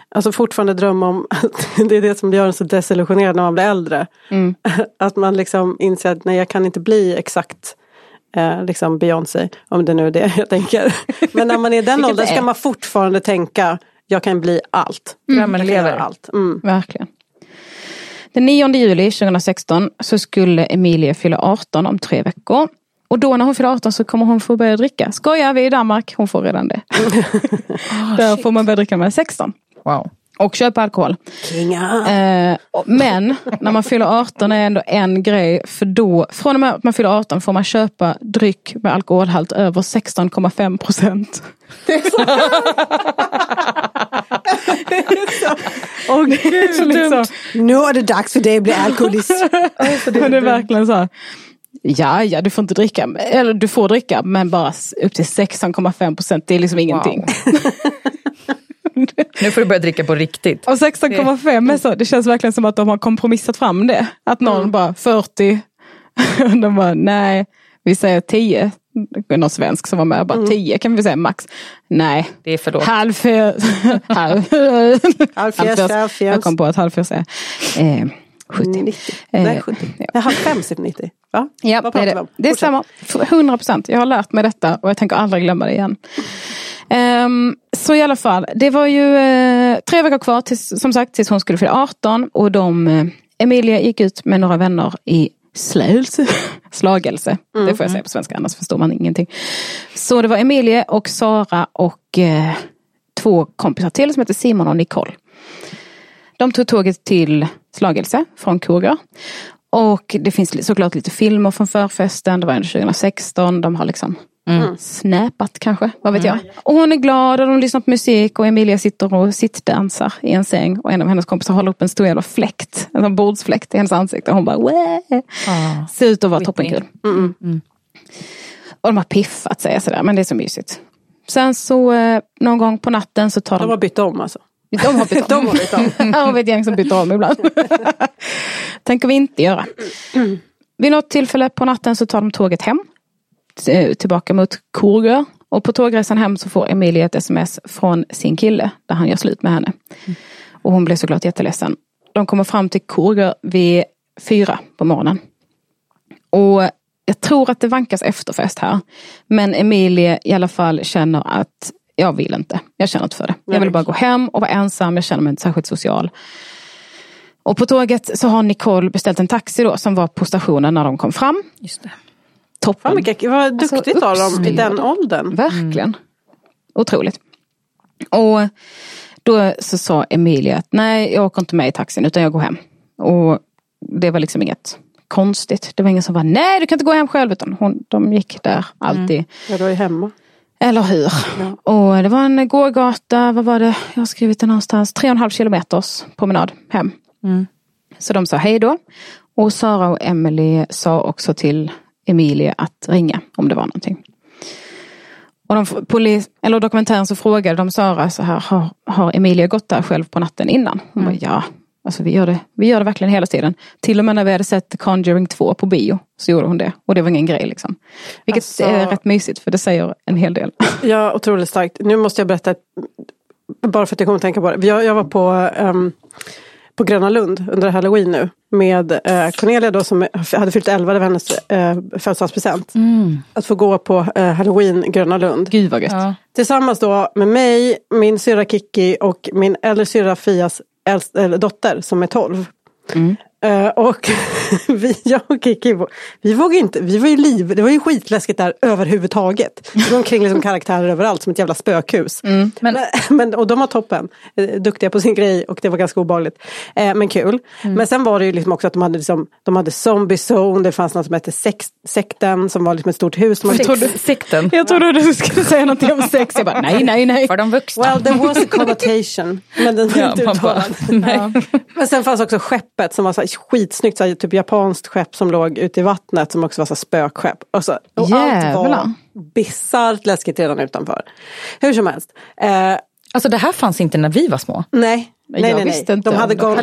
alltså fortfarande drömma om att det är det som gör en så desillusionerad när man blir äldre. Mm. Att man liksom inser att nej, jag kan inte bli exakt eh, liksom Beyoncé, om det nu är det jag tänker. Men när man är i den åldern ska man fortfarande tänka, jag kan bli allt. Mm. Jag lever allt. Mm. Verkligen. Den nionde juli tjugohundrasexton så skulle Emilie fylla arton om tre veckor. Och då när hon fyller arton så kommer hon få börja dricka. Skojar vi i Danmark? Hon får redan det. oh, Där får man börja dricka med sexton. Wow. Och köpa alkohol. Eh, men när man fyller arton är ändå en grej. För då, från och med att man fyller arton får man köpa dryck med alkoholhalt över sexton komma fem procent. Det är så. Åh gud, liksom. Nu är det dags för dig att bli alkoholist. Alltså, det, det är verkligen så här. Ja, ja, du får inte dricka. Eller du får dricka, men bara upp till sexton komma fem procent. Det är liksom ingenting. Wow. Nu får du börja dricka på riktigt. Och sexton komma fem är så, det känns verkligen som att de har kompromissat fram det. Att någon mm. bara fyrtio. Och de bara, nej, vi säger tio. Någon svensk som var med, bara mm. tio kan vi säga max. Nej. Det är för då. Halv fyra. halv fyra. Jag kom på att halv fyra säger. Eh, sjuttio. nittio. Nej, sjuttio. Ja. Jag har fem sipp nittio. Va? Ja, det är det. Det stämmer. hundra procent. Jag har lärt mig detta och jag tänker aldrig glömma det igen. Um, så i alla fall, det var ju uh, tre veckor kvar tills, som sagt, tills hon skulle fylla arton. Och de, uh, Emilia gick ut med några vänner i slagelse. slagelse. Mm. Det får jag säga på svenska, annars förstår man ingenting. Så det var Emilia och Sara och uh, två kompisar till som heter Simon och Nicole. De tog tåget till Slagelse från Kurga. Och det finns såklart lite filmer från förfesten. Det var ändå tjugohundrasexton. De har liksom mm. snäpat kanske, vad vet mm. jag. Och hon är glad och de lyssnar på musik. Och Emilia sitter och sittdansar i en säng. Och en av hennes kompisar håller upp en stor jävla fläkt. En bordsfläkt i hennes ansikte. Och hon bara, Wää! Ah, ser ut att vara toppenkul. Mm. Mm. Och de har piffat sig sådär. Men det är så mysigt. Sen så eh, någon gång på natten så tar de... De har bytt om alltså. De har bytt om. De har bytt om. Jag har ett gäng som byter om ibland. Tänker vi inte göra. Mm. Vid något tillfälle på natten så tar de tåget hem. Tillbaka mot Kurga. Och på tågresan hem så får Emilia ett sms från sin kille. Där han gör slut med henne. Mm. Och hon blir såklart jätteledsen. De kommer fram till Kurga vid fyra på morgonen. Och jag tror att det vankas efterfest här. Men Emilia i alla fall känner att jag vill inte. Jag känner inte för det. Jag vill bara gå hem och vara ensam. Jag känner mig inte särskilt social. Och på tåget så har Nicole beställt en taxi då som var på stationen när de kom fram. Just det. Toppen. Vilka, vad duktigt av dem i den åldern. Verkligen. Mm. Otroligt. Och då så sa Emilia att nej, jag åker inte med i taxin utan jag går hem. Och det var liksom inget konstigt. Det var ingen som var nej, du kan inte gå hem själv. Utan hon, de gick där alltid. Mm. Ja, du är hemma. Eller hur? Ja. Och det var en gågata, vad var det? Jag har skrivit det någonstans. Tre och en halv kilometers promenad hem. Mm. Så de sa hej då. Och Sara och Emily sa också till Emilia att ringa om det var någonting. Och de, polis, eller dokumentären så frågade de Sara så här, har, har Emilia gått där själv på natten innan? Hon mm. bara, ja. Alltså vi gör, det, vi gör det verkligen hela tiden. Till och med när vi hade sett Conjuring två på bio så gjorde hon det. Och det var ingen grej liksom. Vilket alltså, är rätt mysigt för det säger en hel del. Ja, otroligt starkt. Nu måste jag berätta, bara för att jag kommer att tänka på det. Jag, jag var på, um, på Gröna Lund under Halloween nu. Med uh, Cornelia då som hade fyllt elva, det var hennes uh, födelsedagspresent. Mm. Att få gå på uh, Halloween Gröna Lund. Gud vad gött. Ja. Tillsammans då med mig, min syra Kiki och min äldre syra Fias äldst, eller dotter som är tolv. Mm. Uh, och vi, jag och Kiki, vi vågade inte, vi var ju liv, det var ju skitläskigt där överhuvudtaget. Det var omkring liksom karaktärer överallt som ett jävla spökhus. Mm. Men, men, och de var toppen, duktiga på sin grej och det var ganska obehagligt. Uh, men kul. Mm. Men sen var det ju liksom också att de hade, liksom, de hade Zombie Zone, det fanns något som hette sex, Sekten som var liksom ett stort hus. Jag trodde, sekten. Jag trodde du skulle säga något om sex. Jag bara, nej, nej, nej. För de vuxna. Well, there was a connotation. Men den var inte uttalad. Ja. Men sen fanns också skeppet som var så skitsnyggt, så här, typ japanskt skepp som låg ute i vattnet som också var så spökskepp. Och, så, och allt var bizarrt läskigt redan utanför. Hur som helst. Eh, alltså det här fanns inte när vi var små. Nej. Nej, nej, nej. nej. De hade gått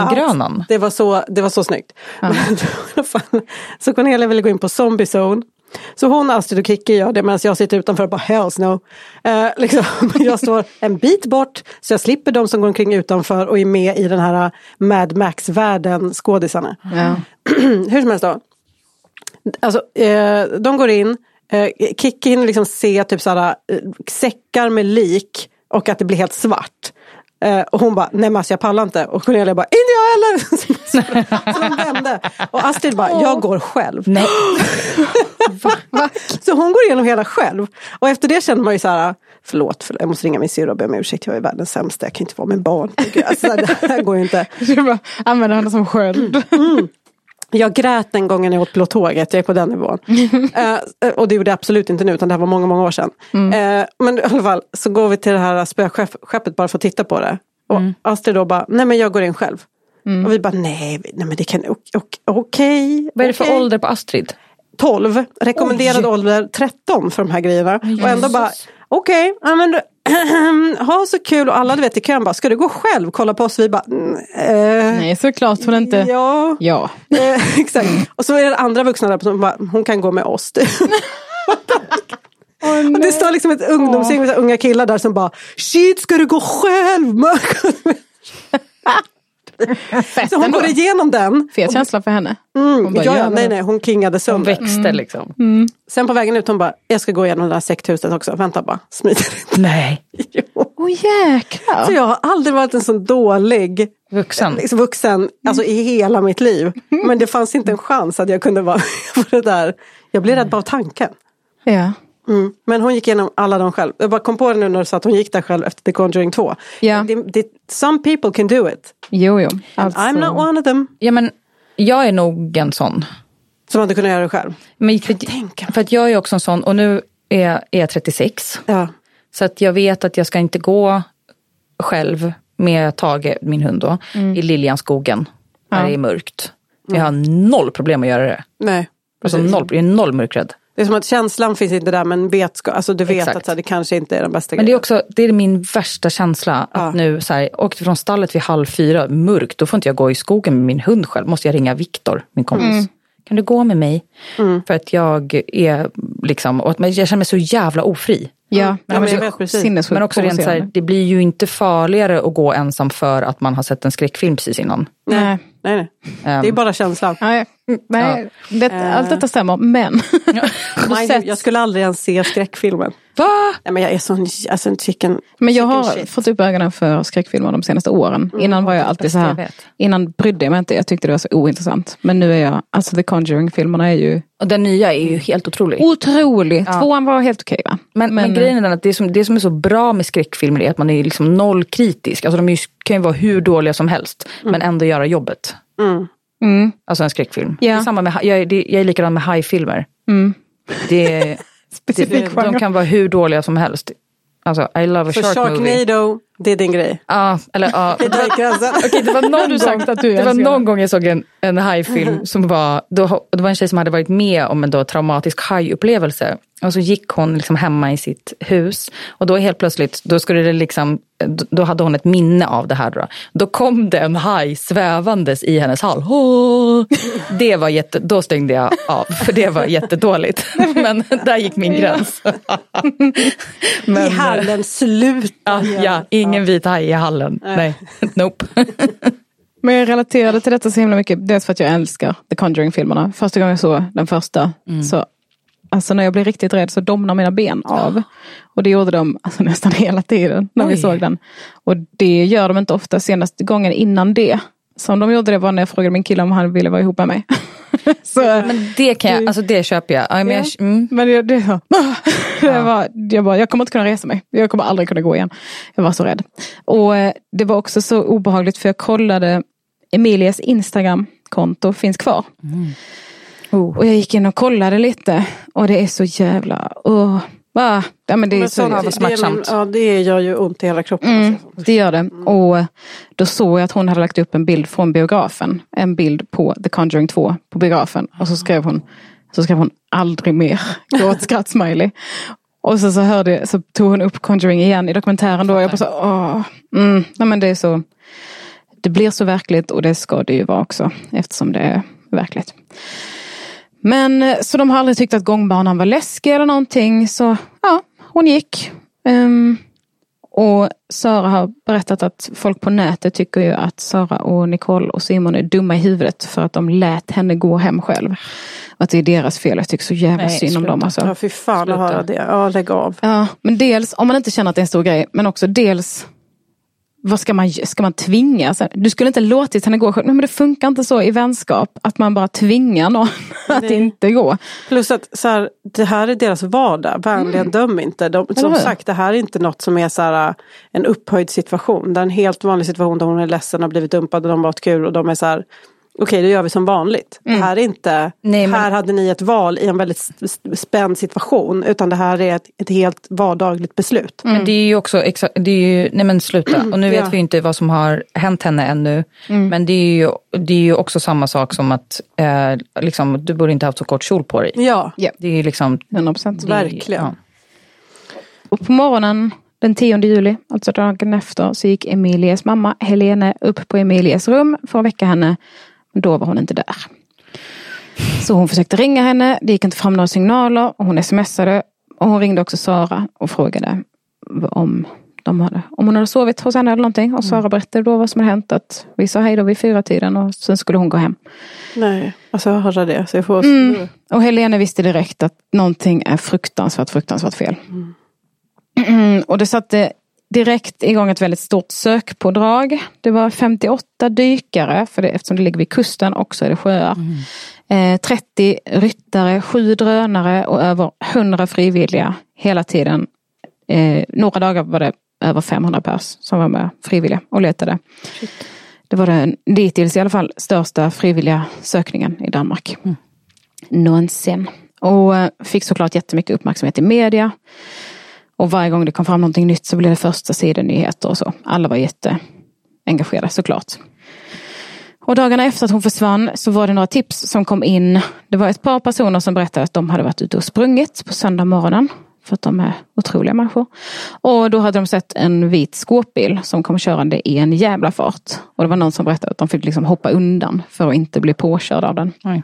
Halloween-grönan. Det var så, det var så snyggt. Ja. Så Cornelia ville gå in på Zombie Zone. Så hon, Astrid och Kikki gör det medan jag sitter utanför och bara hells no. Eh, liksom, jag står en bit bort så jag slipper de som går omkring utanför och är med i den här Mad Max-världen, skådisarna. Ja. Hur som helst då. Alltså, eh, de går in, eh, Kikki hinner liksom se typ såhär eh, säckar med lik och att det blir helt svart. Uh, och hon bara, nej men alltså jag pallar inte. Och Cornelia bara, inte jag heller. så, så de vände. Och Astrid bara, jag går själv. Nej. Va? Va? Så hon går igenom hela själv. Och efter det känner man ju så här, förlåt, förlåt jag måste ringa min syrra och be om ursäkt. Jag är världens sämsta, jag kan inte vara med barn. Alltså, det här går ju inte. Du bara använder henne som sköld. Mm. Jag grät den gången jag åt blå tåget, jag är på den nivån. uh, och det gjorde jag absolut inte nu, utan det här var många, många år sedan. Mm. Uh, men i alla fall, så går vi till det här spökskeppet bara för att titta på det. Och mm. Astrid då bara, nej men jag går in själv. Mm. Och vi bara, nej, nej men det kan, okej. Okay, Vad är det för okay. ålder på Astrid? tolv, rekommenderad Oj. ålder tretton för de här grejerna. Jesus. Och ändå bara, okej, okay, ja men ha så kul och alla du vet i kön bara, ska du gå själv? Kolla på oss, vi bara eh, nej såklart hon inte. Ja, ja. Eh, exakt. Och så är det andra vuxna där som bara, hon kan gå med oss. Oh, och det står liksom ett ungdomsgäng med unga killar där som bara, shit ska du gå själv? Så hon går igenom den. Fet känsla för henne. Mm, bara, ja, nej, nej, hon kingade sönder. Hon växte mm. liksom. Mm. Sen på vägen ut hon bara, jag ska gå igenom det här sekthuset också. Vänta bara, smiter inte. Nej. Jo. Åh oh, jäklar. Så jag har aldrig varit en sån dålig vuxen, liksom vuxen alltså i hela mitt liv. Men det fanns inte en chans att jag kunde vara på det där. Jag blev rädd bara av tanken. Ja. Mm. Men hon gick igenom alla dem själv. Jag bara kom på det nu när du sa att hon gick där själv efter The Conjuring två. Ja. Det, det, some people can do it. Jo, jo. Alltså. I'm not one of them. Ja, men jag är nog en sån. Som hade kunnat göra det själv. Men för, för att jag är också en sån. Och nu är, är jag trettiosex. Ja. Så att jag vet att jag ska inte gå själv med Tage, min hund då. Mm. I Liljanskogen. När ja. det är mörkt. Mm. Jag har noll problem att göra det. Nej. Alltså noll, jag är noll mörkrädd. Det är som att känslan finns inte där, men vet, alltså du vet Exakt. att så här, det kanske inte är den bästa grejen. Men det är också, det är min värsta känsla ja. att nu så här, åkte från stallet vid halv fyra, mörkt, då får inte jag gå i skogen med min hund själv. Måste jag ringa Viktor, min kompis. Mm. Kan du gå med mig? Mm. För att jag är liksom, och att jag känner mig så jävla ofri. Ja, men, ja, men, men, vet, precis. men också rent så här, det blir ju inte farligare att gå ensam för att man har sett en skräckfilm precis innan. Nej, nej, nej. Um, det är bara känslan. Nej, nej ja. det, allt detta stämmer, men... Nej, jag, jag skulle aldrig ens se skräckfilmen. Va? Nej, men jag är sån, alltså en chicken... Men jag har shit. fått upp ögonen för skräckfilmer de senaste åren. Mm, innan var jag alltid så här... Innan brydde jag mig inte, jag tyckte det var så ointressant. Men nu är jag... Alltså The Conjuring-filmerna är ju... Och den nya är ju helt otrolig. Otrolig! Ja. Tvåan var helt okej, va? Men, men, men grejen är den att det som, det som är så bra med skräckfilmer är att man är liksom nollkritisk. Alltså de är, kan ju vara hur dåliga som helst. Mm. Men ändå göra jobbet. Mm. Mm. Alltså en skräckfilm. Yeah. Det är samma med, jag, är, jag är likadan med hajfilmer. Mm. Det, det, de kan vara hur dåliga som helst. Alltså, I love a För shark Sharknado, movie. det är din grej. Ja, eller ja. Det, okay, det var någon, du sagt att du det var någon gång jag såg en, en hajfilm som var, då, det var en tjej som hade varit med om en då traumatisk hajupplevelse. Och så gick hon liksom hemma i sitt hus. Och då helt plötsligt, då skulle det liksom, då hade hon ett minne av det här då. Då kom det en haj svävandes i hennes hall. Oh! Det var jätte, då stängde jag av, för det var jättedåligt. Men där gick min gräns. Men, I hallen, sluta. Ja, ja, ingen vit haj i hallen. Nej, Nej. Nope. Men jag relaterade till detta så himla mycket. Dels för att jag älskar The Conjuring-filmerna. Första gången jag såg den första mm. så alltså när jag blir riktigt rädd så domnar mina ben av. Och det gjorde de alltså nästan hela tiden när Oj. vi såg den. Och det gör de inte ofta. Senaste gången innan det som de gjorde det var när jag frågade min kille om han ville vara ihop med mig. Så, men det kan jag, alltså det köper jag. I mean, ja. mm. Men det, det, det ja. var, jag, bara, jag kommer inte kunna resa mig. Jag kommer aldrig kunna gå igen. Jag var så rädd. Och det var också så obehagligt för jag kollade Emilias Instagram-konto finns kvar. Mm. Oh. Och jag gick in och kollade lite. Och det är så jävla... Oh. Ah, ja, men det är men så, så smärtsamt. Ja, det gör ju ont i hela kroppen. Mm, det gör det. Mm. Och då såg jag att hon hade lagt upp en bild från biografen. En bild på The Conjuring två på biografen. Och så skrev hon, så skrev hon aldrig mer. Gråt skratt smiley. Och så, så, hörde, så tog hon upp Conjuring igen i dokumentären. Då och jag bara så, åh, mm, nej, men det är så... Det blir så verkligt och det ska det ju vara också. Eftersom det är verkligt. Men så de har aldrig tyckt att gångbanan var läskig eller någonting. Så ja, hon gick. Um, och Sara har berättat att folk på nätet tycker ju att Sara och Nicole och Simon är dumma i huvudet för att de lät henne gå hem själv. Att det är deras fel. Jag tycker så jävla Nej, synd om dem. Alltså. Ja, fy fan att höra det. Ja, lägg av. Ja, men dels, om man inte känner att det är en stor grej, men också dels, vad ska man, ska man tvinga? Alltså, du skulle inte låtit henne gå själv. Men det funkar inte så i vänskap att man bara tvingar någon att Nej. inte gå. Plus att så här, det här är deras vardag. Vänligen mm. döm inte. De, som Eller? sagt, det här är inte något som är så här, en upphöjd situation. Det är en helt vanlig situation där hon är ledsen och har blivit dumpad och de har varit kul och de är så här, okej, okay, det gör vi som vanligt. Mm. Det här är inte, Nej, men... här hade ni ett val i en väldigt spänd situation, utan det här är ett, ett helt vardagligt beslut. Mm. Men det är ju också, exa- det är ju, nej men sluta, och nu vet ja. vi ju inte vad som har hänt henne ännu, mm. men det är, ju, det är ju också samma sak som att eh, liksom, du borde inte ha haft så kort kjol på dig. Ja. ja. Det är ju liksom... hundra procent. Verkligen. Ja. Och på morgonen den tionde juli, alltså dagen efter, så gick Emilies mamma Helene upp på Emilies rum för att väcka henne. Då var hon inte där. Så hon försökte ringa henne. Det gick inte fram några signaler. Och hon smsade. Och hon ringde också Sara och frågade om, de hade, om hon hade sovit hos henne eller någonting. Och Sara berättade då vad som hade hänt. Att vi sa hej då vid fyra tiden och sen skulle hon gå hem. Nej, alltså jag hörde det. Så jag får... mm. Och Helene visste direkt att någonting är fruktansvärt, fruktansvärt fel. Mm. Mm. Och det satte direkt igång ett väldigt stort sökpådrag. Det var femtioåtta dykare, för det, eftersom det ligger vid kusten också är det sjöar. Mm. Eh, trettio ryttare, sju drönare och över hundra frivilliga hela tiden. Eh, några dagar var det över femhundra pers som var med frivilliga och letade. Shit. Det var den dittills i alla fall största frivilliga sökningen i Danmark. Mm. Någonsin. Och eh, fick såklart jättemycket uppmärksamhet i media. Och varje gång det kom fram någonting nytt så blev det första sidan nyheter och så. Alla var jätteengagerade såklart. Och dagarna efter att hon försvann så var det några tips som kom in. Det var ett par personer som berättade att de hade varit ute och sprungit på söndag morgonen. För att de är otroliga människor. Och då hade de sett en vit skåpbil som kom körande i en jävla fart. Och det var någon som berättade att de fick liksom hoppa undan för att inte bli påkörd av den. Mm.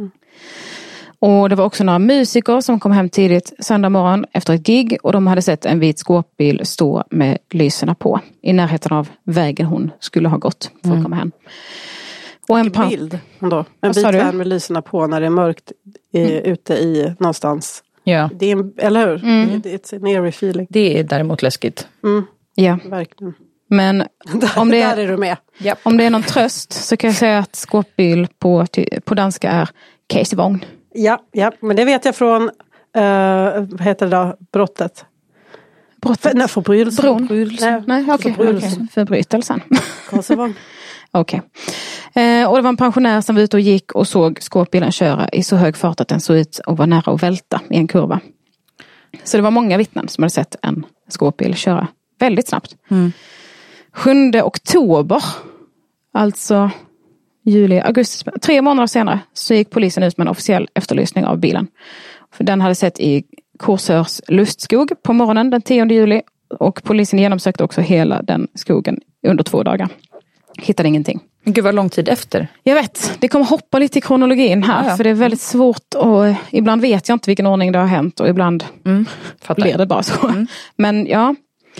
Och det var också några musiker som kom hem tidigt söndag morgon efter ett gig. Och de hade sett en vit skåpbil stå med lyserna på. I närheten av vägen hon skulle ha gått för att mm. komma hem. Och en pa- bild ändå. En vit vän med lyserna på när det är mörkt i, mm. ute i någonstans. Ja. Det är en, eller hur? Mm. Det, it's an eerie feeling. Det är däremot läskigt. Mm. Ja. Verkligen. Men om det, är, där är du med. Ja. Om det är någon tröst så kan jag säga att skåpbil på, på danska är Käsevågn. Ja, ja, men det vet jag från, uh, vad heter det då, brottet? Brottet? Nej, förbrytelsen. Bron? Nej, Nej okej. Okay, okay. Förbrytelsen. Käsevågn. Okej. Okay. Eh, och det var en pensionär som var ute och gick och såg skåpbilen köra i så hög fart att den såg ut och var nära att välta i en kurva. Så det var många vittnen som hade sett en skåpbil köra väldigt snabbt. Mm. sjunde oktober, alltså juli, augusti, tre månader senare så gick polisen ut med en officiell efterlysning av bilen. För den hade sett i Korsörs lustskog på morgonen den tionde juli och polisen genomsökte också hela den skogen under två dagar. Hittade ingenting. Gud vad lång tid efter. Jag vet, det kommer hoppa lite i kronologin här. Ja, ja. För det är väldigt svårt och ibland vet jag inte vilken ordning det har hänt och ibland mm, blir det bara så. Mm. Men ja,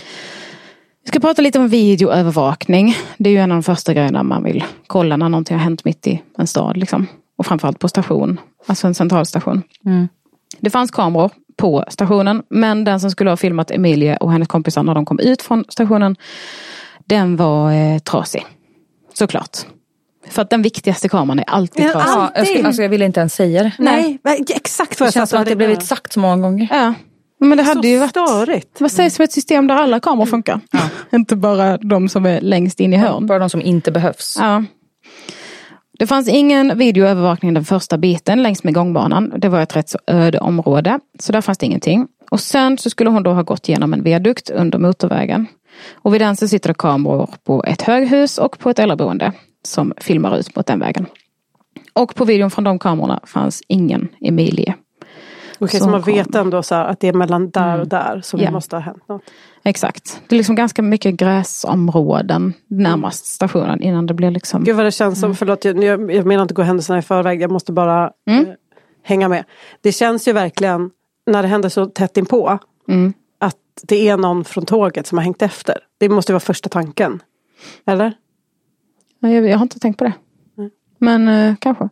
vi ska prata lite om videoövervakning. Det är ju en av de första grejerna man vill kolla när någonting har hänt mitt i en stad. Liksom. Och framförallt på station, alltså en centralstation. Mm. Det fanns kameror på stationen, men den som skulle ha filmat Emilie och hennes kompisar när de kom ut från stationen, den var eh, trasig. Såklart. För att den viktigaste kameran är alltid trasig. Ja, jag, alltså jag vill inte ens säga det. Nej, Nej exakt vad jag sa. Det känns som att det blivit sagt så många gånger. Ja. Men det hade så ju varit störigt. Vad sägs som ett system där alla kameror funkar? Ja. Inte bara de som är längst in i hörn. Bara de som inte behövs. Ja. Det fanns ingen videoövervakning den första biten längs med gångbanan. Det var ett rätt så öde område. Så där fanns det ingenting. Och sen så skulle hon då ha gått igenom en viadukt under motorvägen. Och vid den så sitter det kameror på ett höghus och på ett äldreboende som filmar ut mot den vägen. Och på videon från de kamerorna fanns ingen Emilie. Okej, så man vet ändå så att det är mellan där mm. och där som ja. det måste ha hänt något. Exakt. Det är liksom ganska mycket gräsområden närmast stationen innan det blir liksom... Gud vad det känns som, mm. förlåt, jag, jag menar inte gå händelserna i förväg, jag måste bara... Mm. hänga med. Det känns ju verkligen, när det händer så tätt inpå, Mm. att det är någon från tåget som har hängt efter. Det måste vara första tanken. Eller? Jag, jag har inte tänkt på det. Mm. Men eh, kanske.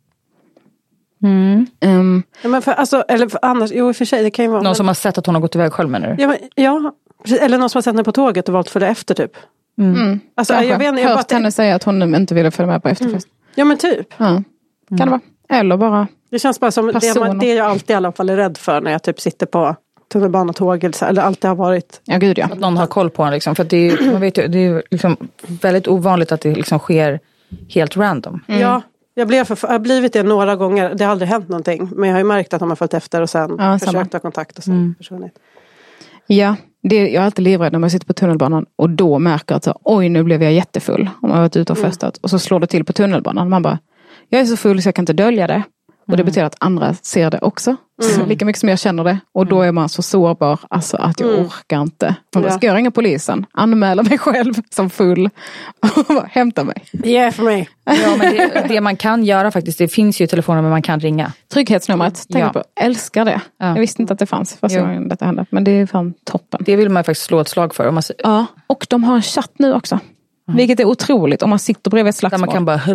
Mm. Um, Ja, men för, alltså, eller för annars, jo i och för sig, det kan ju vara... Någon men, som har sett att hon har gått iväg själv, menar du? ja, men, ja, precis, eller någon som har sett henne på tåget och valt att följa efter typ. Mm. mm, Alltså, kanske. jag vet, jag Hört bara, henne säga att hon inte ville följa med på efterfest. ja men typ. Ja. Kan det vara. Eller bara... Det känns bara som det, Personer. man, det jag alltid i alla fall är rädd för när jag typ sitter på tunnelbanetåg eller, så, eller alltid har varit. Ja, gud ja. Att någon har koll på honom liksom. För att det är, man vet ju, det är liksom väldigt ovanligt att det liksom sker helt random. Mm. Ja, jag, blev för, jag har blivit det några gånger. Det har aldrig hänt någonting. Men jag har ju märkt att de har följt efter och sen Ja, försökt samma. ta kontakt och sen Mm. försvunnit. Ja, det, jag är alltid livrädd när man sitter på tunnelbanan och då märker att så, oj, nu blev jag jättefull. Om man har varit ute och festat. Och så slår det till på tunnelbanan. Man bara, jag är så full så jag kan inte dölja det. Och det betyder att andra ser det också. Så lika mycket som jag känner det. Och då är man så sårbar. Alltså att jag Mm. orkar inte. Man bara, Ja. ska jag ringa polisen? Anmäla mig själv som full. Och bara, hämta mig. Det är för mig. Ja, men det, det man kan göra faktiskt, det finns ju telefoner men man kan ringa. Trygghetsnumret, tänk Ja. på. Älskar det. Ja. Jag visste inte att det fanns första Jo. gången detta hände. Men det är fan toppen. Det vill man faktiskt slå ett slag för. Om man, Ja, och de har en chatt nu också. Vilket är otroligt om man sitter bredvid ett där slagsmål. man kan bara...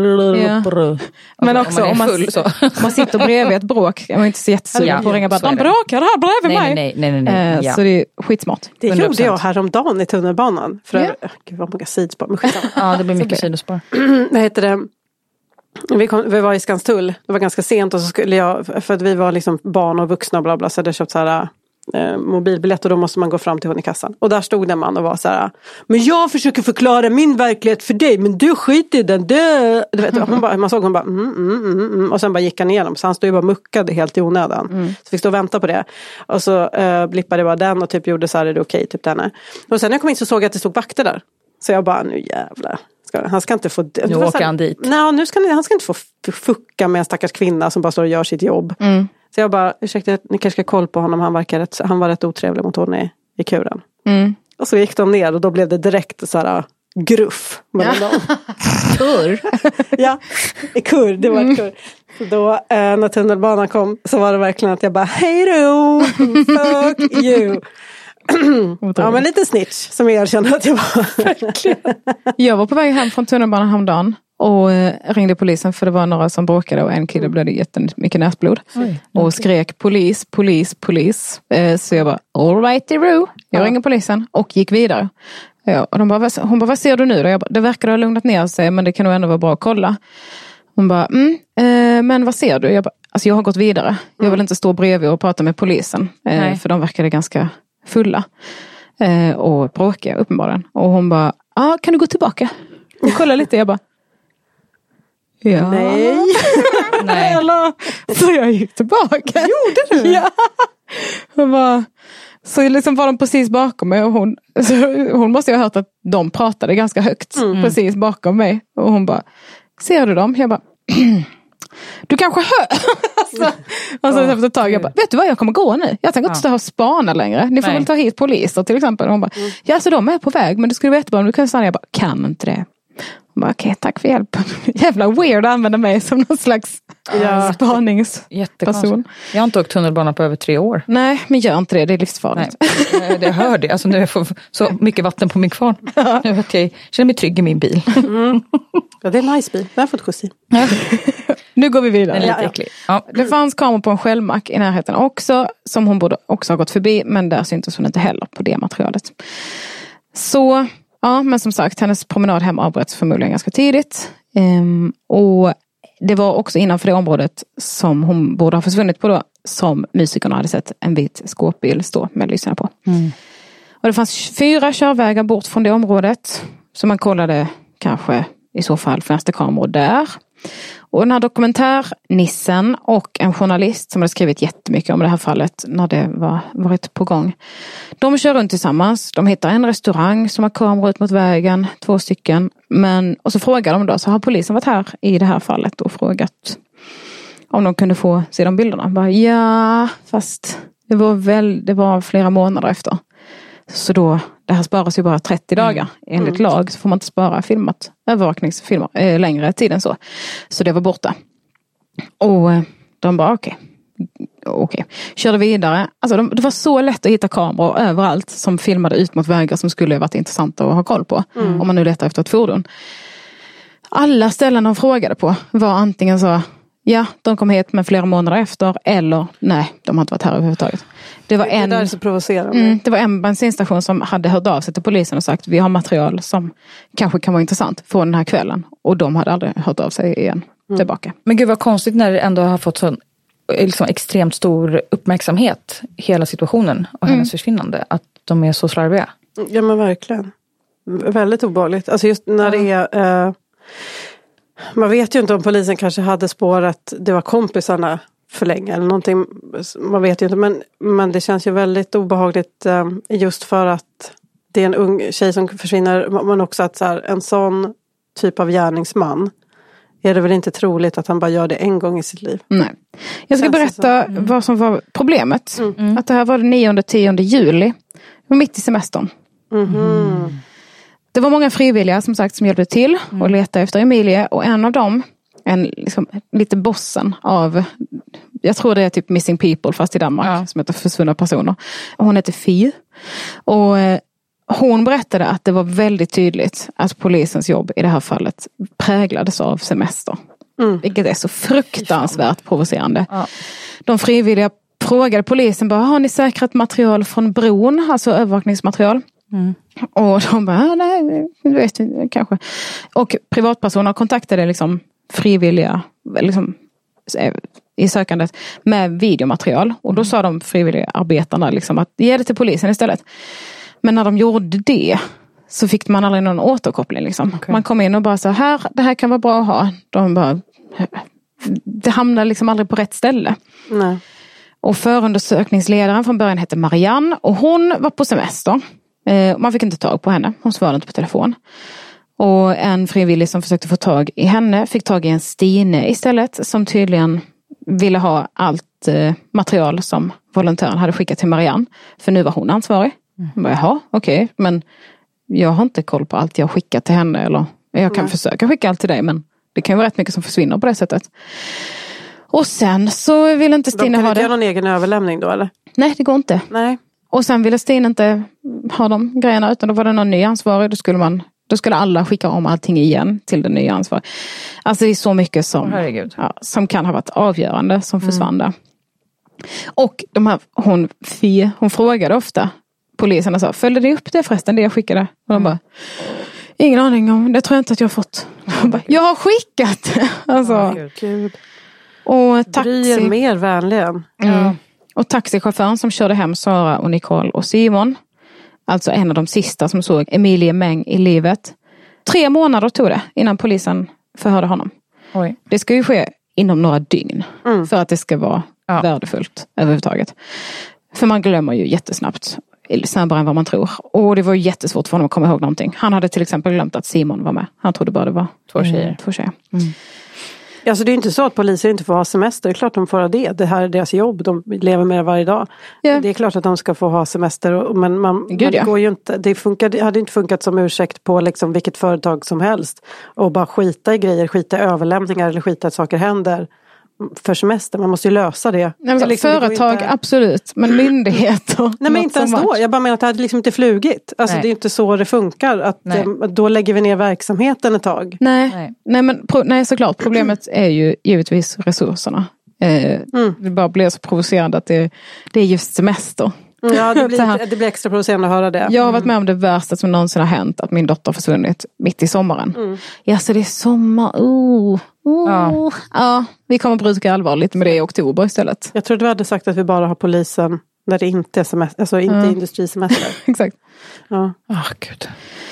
Ja. Men också om om man man, är full så. om man sitter bredvid ett bråk. Jag var inte så jättesugen Ja, på att ringa bara, så är de det. bråkar här bredvid Nej, mig. nej, nej, nej, nej, Eh, ja. Så det är skitsmart. Det hundra gjorde procent. jag häromdagen i tunnelbanan. För Ja. ja. Gud vad många sidspår. Men skitsamma. Ja, det blir mycket sidospår. Vad heter det? Vi, kom, vi var i Skanstull. Det var ganska sent och så skulle jag, för att vi var liksom barn och vuxna och bla bla, så hade jag köpt så här eh, mobilbiljett och då måste man gå fram till hon i kassan. Och där stod en man och var så här, men jag försöker förklara min verklighet för dig, men du skiter i den. Du. Du vet, hon bara, man såg hon bara, mm, mm, mm, mm, och sen bara gick han igenom. Så han stod ju bara muckade helt i onödan. Mm. Så fick stå och vänta på det. Och så eh, blippade bara den och typ gjorde så här, är det okej, typ denne. Och sen när jag kom in så såg jag att det stod vakter där. Så jag bara, nu jävlar. Ska, han ska inte få... Nu åker han dit. Nej, nu ska ni, han ska inte få fucka med en stackars kvinna som bara står och gör sitt jobb. Mm. Så jag bara, ursäkta, ni kanske ska ha koll på honom. Han, verkar rätt, han var rätt otrevlig mot hon i, i kuren. Mm. Och så gick de ner och då blev det direkt så här gruff mellan dem. Kurr. Ja, i kurr, det var ett kurr. Så då eh, när tunnelbanan kom så var det verkligen att jag bara, hej då, fuck you. Ja, men lite snitch som jag erkände att jag var. Jag var på väg hem från tunnelbanan häromdagen och eh, ringde polisen för det var några som bråkade och en kille blev det jättemycket näsblod. Oj, Och skrek polis, polis, polis. Eh, så jag bara, all right, Ro. Jag Ja. ringer polisen och gick vidare. Ja, och de bara, vad- hon bara, vad ser du nu då? Jag bara, det verkar ha lugnat ner sig men det kan nog ändå vara bra att kolla. Hon bara, mm, eh, men vad ser du? Jag bara, alltså jag har gått vidare. Jag vill inte stå bredvid och prata med polisen. Eh, Nej. för de verkade ganska fulla. Eh, och bråkiga uppenbarligen. Och hon bara, ah, kan du gå tillbaka? Och kolla lite. Jag bara, ja. Nej. Nej. Eller, så jag gick tillbaka. Gjorde du? Ja. Hon bara, så liksom var de precis bakom mig och hon, så hon måste ju ha hört att de pratade ganska högt Mm. precis bakom mig. Och hon bara, ser du dem? Jag bara, du kanske hör. alltså, och så efter ett tag, jag bara, vet du vad, jag kommer gå nu. Jag tänker inte stå här och spana längre. Ni får Nej. väl ta hit poliser till exempel. Och hon bara, ja så de är på väg, men det skulle vara jättebra om du kan stanna. Jag bara, kan inte det. Hon bara, okej, tack för hjälpen. Jävla weird att använda mig som någon slags Ja. spaningsperson. Jättekonstigt. Jag har inte åkt tunnelbana på över tre år. Nej, men gör inte det. Det är livsfarligt. Nej, jag hör det. Alltså nu jag får så mycket vatten på min kvarn. Nu vet jag, känner mig trygg i min bil. Ja, det är en nice bil. Den har fått skjuts i. Nu går vi vidare. Den är lite Ja, ja. äcklig. Ja. Det fanns kameror på en Shellmack i närheten också. Som hon borde också ha gått förbi. Men där syntes hon inte heller på det materialet. Så, ja men som sagt. Hennes promenad hem avbröts förmodligen ganska tidigt. Ehm, och det var också innanför det området som hon borde ha försvunnit på då. Som musikerna hade sett en vit skåpbil stå med lyssnarna på. Mm. Och det fanns fyra körvägar bort från det området. Så man kollade kanske i så fall fanns det kameror där. Och den här dokumentärnissen och en journalist som hade skrivit jättemycket om det här fallet när det var varit på gång. De kör runt tillsammans. De hittar en restaurang som har kameror ut mot vägen. Två stycken. Men, och så frågar de då, så har polisen varit här i det här fallet och frågat om de kunde få se de bilderna. Bara, ja, fast det var väl det var flera månader efter. Så då, det här sparas ju bara trettio dagar. Mm. Enligt Mm. lag så får man inte spara filmat, övervakningsfilmer eh, längre tid än så. Så det var borta. Och eh, De bara okej. Okay. Okej. Okay. Körde vidare. Alltså de, det var så lätt att hitta kameror överallt som filmade ut mot vägar som skulle varit intressanta att ha koll på. Mm. Om man nu letar efter ett fordon. Alla ställen de frågade på var antingen så, ja, de kom hit men flera månader efter, eller nej, de har inte varit här överhuvudtaget. Det var en, det där är så provocerande. Mm, det var en bensinstation som hade hört av sig till polisen och sagt, vi har material som kanske kan vara intressant från den här kvällen. Och de hade aldrig hört av sig igen mm. tillbaka. Men gud vad konstigt när det ändå har fått sån liksom extremt stor uppmärksamhet, hela situationen och hennes mm. försvinnande, att de är så slarviga. Ja men verkligen. Väldigt obehagligt. Alltså just när det är... Eh, man vet ju inte om polisen kanske hade spårat det var kompisarna för länge eller någonting. Man vet ju inte. Men, men det känns ju väldigt obehagligt eh, just för att det är en ung tjej som försvinner. Men också att så här, en sån typ av gärningsman är det väl inte troligt att han bara gör det en gång i sitt liv. Nej. Jag ska berätta mm. vad som var problemet. Mm. Att det här var den nionde till tionde juli. Det var mitt i semestern. Mm. Det var många frivilliga som sagt som hjälpte till och mm. letade efter Emilie. Och en av dem, en liksom, lite bossen av, jag tror det är typ Missing People fast i Danmark, ja. Som heter Försvunna personer. Hon heter Fi. Och eh, hon berättade att det var väldigt tydligt att polisens jobb i det här fallet präglades av semester. Mm. Vilket är så fruktansvärt provocerande. Ja. De frivilliga frågade polisen bara, har ni säkrat material från bron, alltså övervakningsmaterial? Mm. Och de bara, nej, du vet kanske. Och privatpersoner kontaktade liksom frivilliga liksom, i sökandet med videomaterial. Och då sa de frivilliga arbetarna liksom att ge det till polisen istället. Men när de gjorde det så fick man aldrig någon återkoppling liksom. Okay. Man kom in och bara så här, det här kan vara bra att ha. De bara, det hamnar liksom aldrig på rätt ställe. Nej. Och förundersökningsledaren från början hette Marianne och hon var på semester. Man fick inte tag på henne. Hon svarade inte på telefon. Och en frivillig som försökte få tag i henne fick tag i en Stine istället. Som tydligen ville ha allt eh, material som volontären hade skickat till Marianne. För nu var hon ansvarig. Hon bara, jaha, okej. Okay. Men jag har inte koll på allt jag skickat till henne. Eller jag kan mm. försöka skicka allt till dig. Men det kan ju vara rätt mycket som försvinner på det sättet. Och sen så vill inte Stine ha det. De kan inte göra någon egen överlämning då eller? Nej, det går inte. Nej. Och sen ville Stin inte ha de grejerna utan då var det någon ny ansvarig. Då skulle, man, då skulle alla skicka om allting igen till den nya ansvarig. Alltså det är så mycket som, oh, ja, som kan ha varit avgörande som mm. försvann där. Och de här, hon, Fie, hon frågade ofta polisen och sa, följde ni upp det förresten det jag skickade? Och de mm. bara, ingen aning om, det tror jag inte att jag har fått. Oh, bara, jag har skickat! alltså. Oh, Gud. Och taxi. Bry er mer vänligen. Mm. Och taxichauffören som körde hem Sara och Nicole och Simon. Alltså en av de sista som såg Emilie Meng i livet. Tre månader tog det innan polisen förhörde honom. Oj. Det ska ju ske inom några dygn. Mm. För att det ska vara ja. värdefullt överhuvudtaget. För man glömmer ju jättesnabbt. Snabbare än vad man tror. Och det var ju jättesvårt för honom att komma ihåg någonting. Han hade till exempel glömt att Simon var med. Han trodde bara det var två tjejer. Mm, två tjejer. Mm. Alltså det är inte så att poliser inte får ha semester. Det är klart de får ha det. Det här är deras jobb. De lever med det varje dag. Yeah. Det är klart att de ska få ha semester. Men man, Gud, man ja. går ju inte. Det, funkar, det hade inte funkat som ursäkt på liksom vilket företag som helst. Och bara skita i grejer. Skita i överlämningar. Eller skita att saker händer. För semester. Man måste ju lösa det. Nej, liksom, företag, inte... absolut. Men myndigheter. Nej, men inte ens då. Jag bara menar att det hade liksom inte flugit. Alltså nej. Det är inte så det funkar. Att eh, då lägger vi ner verksamheten ett tag. Nej, nej. nej men pro- nej, såklart. Problemet är ju givetvis resurserna. Eh, mm. Det bara blir så provocerande att det, det är just semester. Ja, det blir, det blir extra provocerande att höra det. Jag har varit med om det värsta som någonsin har hänt. Att min dotter har försvunnit mitt i sommaren. Mm. Ja, så det är sommar. Oh, oh. Ja. ja, vi kommer bruka allvarligt med det i oktober istället. Jag trodde vi hade sagt att vi bara har polisen när det inte är semester. Alltså inte mm. industrisemester. Exakt. Ja. Oh, Gud.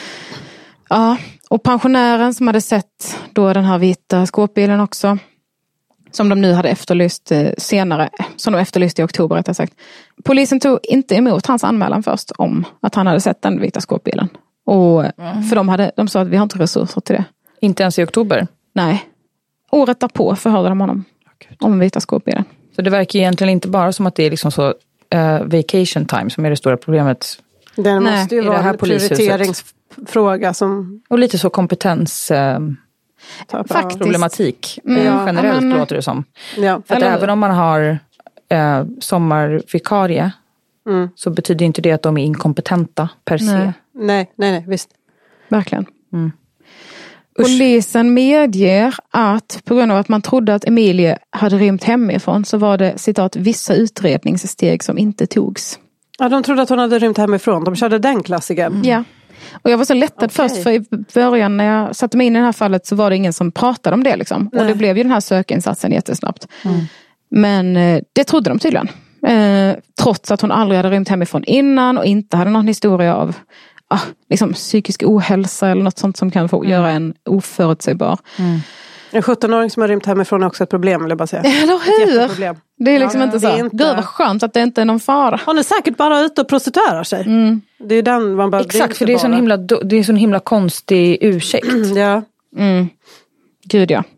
Ja, och pensionären som hade sett då den här vita skåpbilen också. Som de nu hade efterlyst senare. Som de efterlyst i oktober rättare sagt. Polisen tog inte emot hans anmälan först om att han hade sett den vita skåpbilen. Och mm. för de, hade, de sa att vi har inte resurser till det. Inte ens i oktober? Nej. Året därpå förhörde de honom oh, om vita skåpbilen. Så det verkar egentligen inte bara som att det är liksom så uh, vacation time som är det stora problemet. Det måste ju vara en prioriteringsfråga som... Och lite så kompetens... Uh, Faktiskt. problematik. Mm. Eh, Ja, generellt men- låter det som. Ja. För att Eller- även om man har eh, sommarvikarie Mm. så betyder inte det att de är inkompetenta per se. Nej. Nej, nej, nej, visst. Verkligen. Mm. Polisen medger att på grund av att man trodde att Emilie hade rymt hemifrån så var det citat vissa utredningssteg som inte togs. Ja, de trodde att hon hade rymt hemifrån. De körde den klassikern. Ja. Och jag var så lättad Okej. först för i början när jag satte mig in i det här fallet så var det ingen som pratade om det liksom. Och Nej. det blev ju den här sökinsatsen jättesnabbt. Mm. Men eh, det trodde de tydligen. Eh, trots att hon aldrig hade rymt hemifrån innan och inte hade någon historia av ah, liksom psykisk ohälsa eller något sånt som kan få göra en oförutsägbar. Mm. En sjuttonåring som har rymt hemifrån är också ett problem, vill jag bara säga. Eller Ett hur? jätteproblem. Det är liksom Ja, inte det så. är inte- Gud vad skönt att det inte är någon fara. Hon är säkert bara ute och prostituerar sig. Mm. Det är den man bara... Exakt, för det är sån himla, det är sån himla konstig ursäkt. Ja. Mm. Gud ja.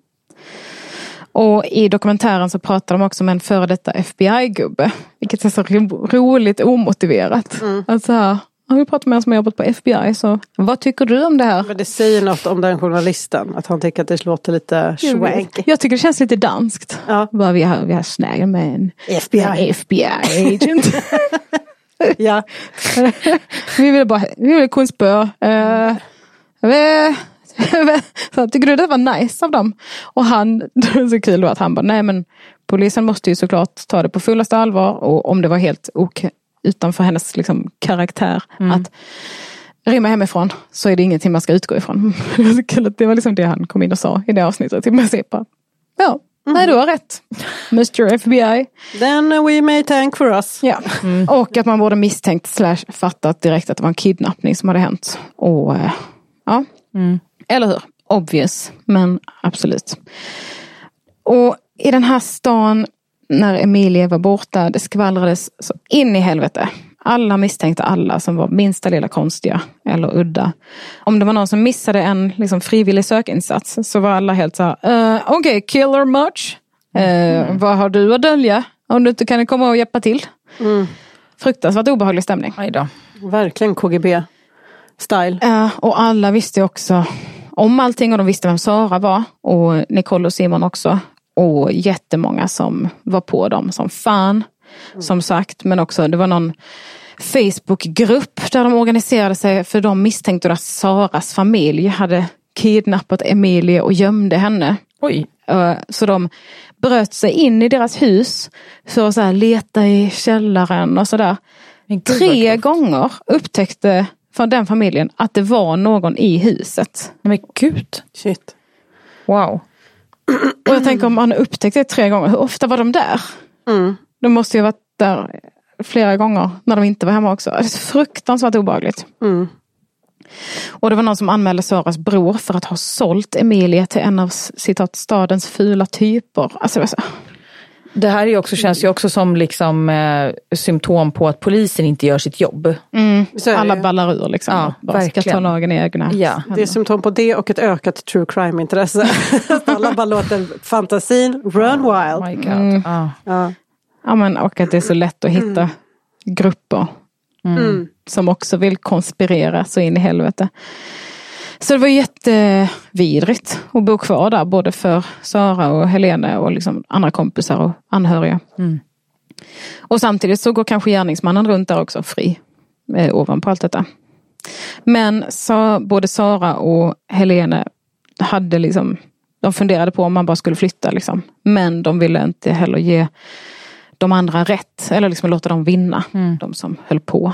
Och i dokumentären så pratar de också om en före detta F B I-gubbe. Vilket är så ro- roligt omotiverat. Mm. Alltså här, har vi pratat med en som har jobbat på F B I så vad tycker du om det här? Men det säger något om den journalisten. Att han tycker att det låter lite swank. Jag tycker det känns lite danskt. Ja. Bara vi har, vi har snägat med en F B I. F B I-agent. Ja. vi vill bara, vi vill kunspö. Uh, vi, så tycker du det var nice av dem? Och han, det är så kul då att han bara, nej men polisen måste ju såklart ta det på fullaste allvar och om det var helt ok utanför hennes liksom, karaktär mm. att rymma hemifrån så är det ingenting man ska utgå ifrån. Det var så kul att det var liksom det han kom in och sa i det avsnittet till mig. Ja, mm. nej du har rätt. mister F B I. Then we may thank for us. Ja, mm. och att man borde misstänkt slash fattat direkt att det var en kidnappning som hade hänt. Och ja, mm. eller hur? Obvious, men absolut. Och i den här stan när Emilie var borta, det skvallrades så in i helvete. Alla misstänkte alla som var minsta lilla konstiga eller udda. Om det var någon som missade en liksom, frivillig sökinsats så var alla helt så här, uh, okej, okay, killer much. Uh, mm. Vad har du att dölja? Om du inte kan komma och hjälpa till. Mm. Fruktansvärt obehaglig stämning. Aj då. Verkligen K G B-style. Uh, och alla visste också om allting och de visste vem Sara var. Och Nicole och Simon också. Och jättemånga som var på dem som fan. Mm. Som sagt, men också det var någon Facebookgrupp där de organiserade sig för de misstänkte att Saras familj hade kidnappat Emilie och gömde henne. Oj. Så de bröt sig in i deras hus för att så här leta i källaren och sådär. Tre gånger upptäckte från den familjen att det var någon i huset. Men gud. Shit. Wow. Och jag tänker om man upptäckte det tre gånger, hur ofta var de där? Mm. De måste ju ha varit där flera gånger när de inte var hemma också. Det är så fruktansvärt obehagligt. Mm. Och det var någon som anmälde Saras bror för att ha sålt Emilie till en av citat stadens fula typer. Alltså det var så. Det här är också, känns ju också som liksom, eh, symptom på att polisen inte gör sitt jobb. Mm. Alla ballar ur liksom. Ja, bara ska ta lagen i egna. Ja. Det är symptom på det och ett ökat true crime-intresse. Alla bara låter fantasin run wild. Oh my God. Mm. Ah. Ja. Ja, men, och att det är så lätt att hitta mm. grupper mm. som också vill konspirera så in i helvete. Så det var jättevidrigt att bo kvar där, både för Sara och Helene och liksom andra kompisar och anhöriga. Mm. Och samtidigt så går kanske gärningsmannen runt där också fri eh, ovanpå allt detta. Men så, både Sara och Helene hade liksom, de funderade på om man bara skulle flytta liksom. Men de ville inte heller ge de andra rätt, eller liksom låta dem vinna, mm. de som höll på.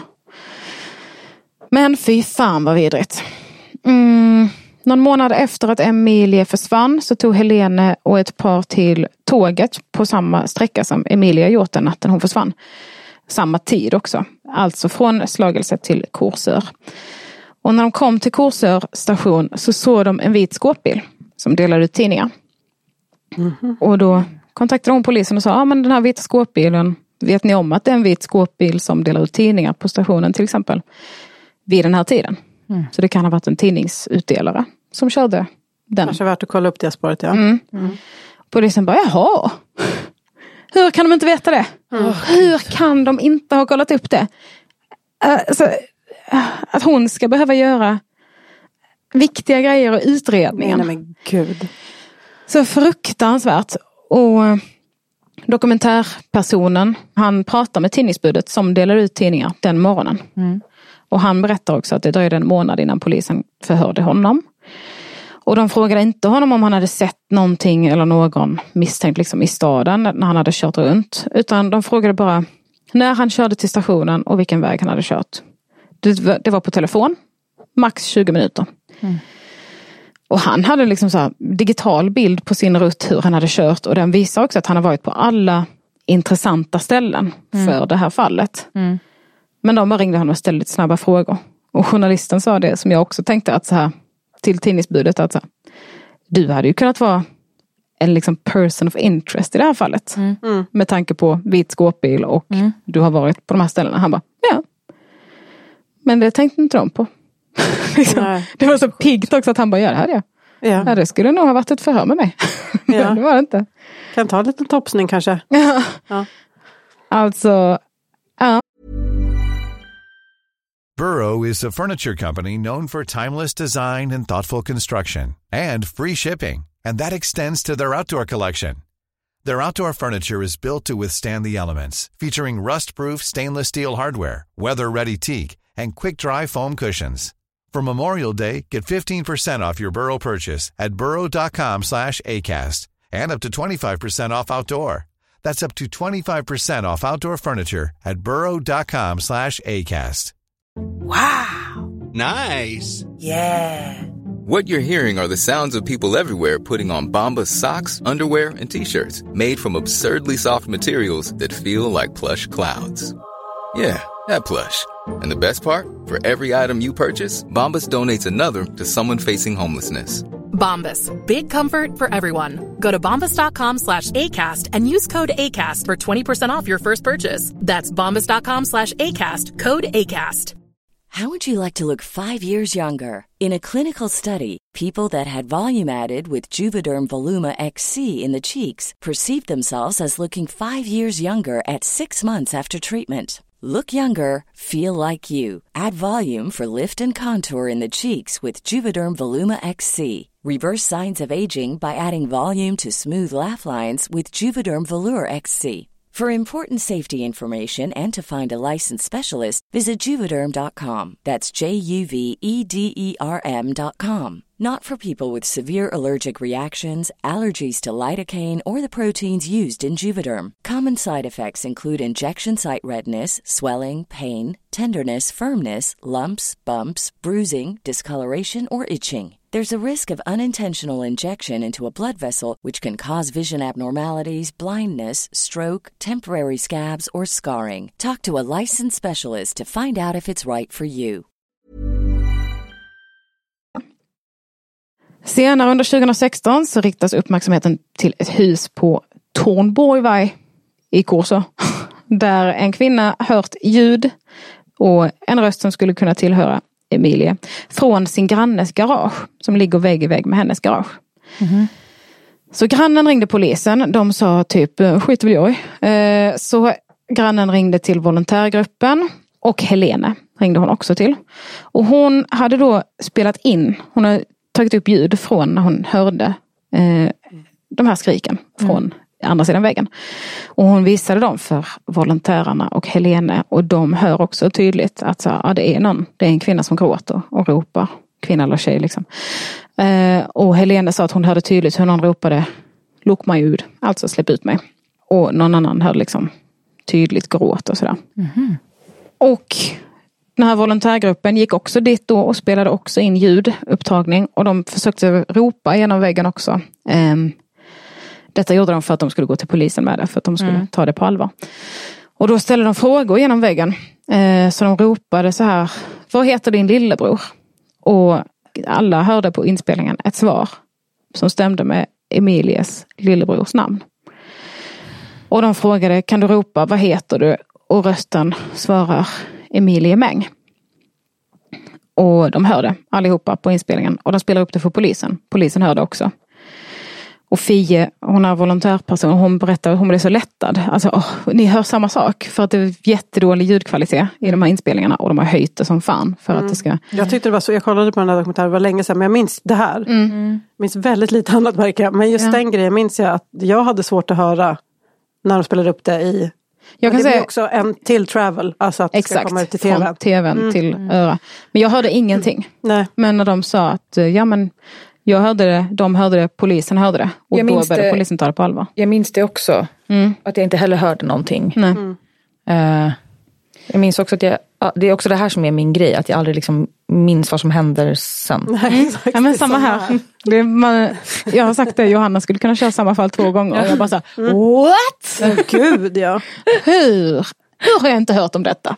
Men fy fan vad vidrigt. Mm, någon månad efter att Emilie försvann så tog Helene och ett par till tåget på samma sträcka som Emilie gjort den natten hon försvann. Samma tid också. Alltså från Slagelse till Korsör. Och när de kom till Korsör station så såg de en vit skåpbil som delade ut tidningar. Mm-hmm. Och då kontaktade hon polisen och sa, ja ah, men den här vita skåpbilen, vet ni om att det är en vit skåpbil som delar ut tidningar på stationen till exempel vid den här tiden? Mm. Så det kan ha varit en tidningsutdelare som körde den. Kanske värt att kolla upp det spåret, ja. Mm. Mm. Polisen bara, jaha. Hur kan de inte veta det? Mm. Hur kan de inte ha kollat upp det? Alltså, att hon ska behöva göra viktiga grejer och utredningen. Nej, men gud. Så fruktansvärt. Och dokumentärpersonen, han pratar med tidningsbudet som delar ut tidningar den morgonen. Mm. Och han berättar också att det dröjde en månad innan polisen förhörde honom. Och de frågade inte honom om han hade sett någonting eller någon misstänkt liksom i staden när han hade kört runt. Utan de frågade bara när han körde till stationen och vilken väg han hade kört. Det, det var på telefon. Max tjugo minuter. Mm. Och han hade liksom så här digital bild på sin rutt hur han hade kört. Och den visar också att han har varit på alla intressanta ställen mm. för det här fallet. Mm. Men de bara ringde honom och ställde lite snabba frågor. Och journalisten sa det som jag också tänkte att så här till tidningsbudet att så här, du hade ju kunnat vara en liksom person of interest i det här fallet. Mm. Mm. Med tanke på vit skåpbil och mm. du har varit på de här ställena. Han bara, ja. Men det tänkte inte de på. liksom. Det var så piggt också att han bara, ja det hade jag. Ja. Ja, det skulle nog ha varit ett förhör med mig. Ja. Men det var det inte. Kan ta en liten topsning kanske. Ja. Ja. Alltså, ja. Burrow is a furniture company known for timeless design and thoughtful construction and free shipping. And that extends to their outdoor collection. Their outdoor furniture is built to withstand the elements, featuring rust-proof stainless steel hardware, weather-ready teak, and quick-dry foam cushions. For Memorial Day, get fifteen percent off your Burrow purchase at burrow.com slash ACAST and up to twenty-five percent off outdoor. That's up to twenty-five percent off outdoor furniture at burrow.com slash ACAST. Wow! Nice! Yeah! What you're hearing are the sounds of people everywhere putting on Bombas socks, underwear, and T-shirts made from absurdly soft materials that feel like plush clouds. Yeah, that plush. And the best part? For every item you purchase, Bombas donates another to someone facing homelessness. Bombas, big comfort for everyone. Go to bombas.com slash ACAST and use code ACAST for twenty percent off your first purchase. That's bombas.com slash ACAST, code ACAST. How would you like to look five years younger? In a clinical study, people that had volume added with Juvederm Voluma X C in the cheeks perceived themselves as looking five years younger at six months after treatment. Look younger, feel like you. Add volume for lift and contour in the cheeks with Juvederm Voluma X C. Reverse signs of aging by adding volume to smooth laugh lines with Juvederm Volure X C. For important safety information and to find a licensed specialist, visit Juvederm dot com. That's J U V E D E R M dot com. Not for people with severe allergic reactions, allergies to lidocaine, or the proteins used in Juvederm. Common side effects include injection site redness, swelling, pain, tenderness, firmness, lumps, bumps, bruising, discoloration, or itching. There's a risk of unintentional injection into a blood vessel, which can cause vision abnormalities, blindness, stroke, temporary scabs, or scarring. Talk to a licensed specialist to find out if it's right for you. Senare under tjugohundrasexton så riktas uppmärksamheten till ett hus på Tornborgvaj i Korså. Där en kvinna hört ljud och en röst som skulle kunna tillhöra Emilie från sin grannes garage som ligger vägg i vägg med hennes garage. Mm-hmm. Så grannen ringde polisen. De sa typ skit väl jag. Eh, så grannen ringde till volontärgruppen och Helene ringde hon också till. Och hon hade då spelat in, hon har tagit upp ljud från när hon hörde eh, de här skriken från mm. andra sidan väggen. Och hon visade dem för volontärerna och Helene. Och de hör också tydligt att så, ja, det är någon, det är en kvinna som gråter och ropar. Kvinna eller tjej liksom. Eh, och Helene sa att hon hörde tydligt hur någon ropade lok mig ut, alltså släpp ut mig. Och någon annan hörde liksom tydligt gråt och sådär. Mm. Och den här volontärgruppen gick också dit då och spelade också in ljudupptagning. Och de försökte ropa genom väggen också. Eh, Detta gjorde de för att de skulle gå till polisen med det. För att de skulle mm. ta det på allvar. Och då ställde de frågor genom väggen. Eh, så de ropade så här. Vad heter din lillebror? Och alla hörde på inspelningen ett svar. Som stämde med Emilies lillebrors namn. Och de frågade. Kan du ropa? Vad heter du? Och rösten svarar Emilie Mäng. Och de hörde allihopa på inspelningen. Och de spelade upp det för polisen. Polisen hörde också. Och Fie, hon är volontärperson, hon berättar hon blev så lättad. Alltså, oh, ni hör samma sak för att det är jättedålig ljudkvalitet i de här inspelningarna och de har höjt det som fan för mm. att det ska... Jag tyckte det var så, jag kollade på den här dokumentären, det var länge sedan, men jag minns det här. Mm. Jag minns väldigt lite annat märker jag. Men just ja. den grejen minns jag att jag hade svårt att höra när de spelade upp det i... Jag kan det säga, blir också en till travel, alltså att exakt, det ska komma ut till tv. Från tvn mm. till öra. Men jag hörde ingenting. Nej. Men när de sa att, ja men... Jag hörde det, de hörde det, polisen hörde det. Och jag då började det, polisen ta det på allvar. Jag minns det också. Mm. Att jag inte heller hörde någonting. Nej. Mm. Uh, jag minns också att jag, det är också det här som är min grej. Att jag aldrig liksom minns vad som händer sen. Nej, exakt, ja men samma här. här. Det, man, jag har sagt det, Johanna skulle kunna köra samma fall två gånger. Och jag bara så här, mm. what? Oh, gud ja. Hur? Hur har jag inte hört om detta?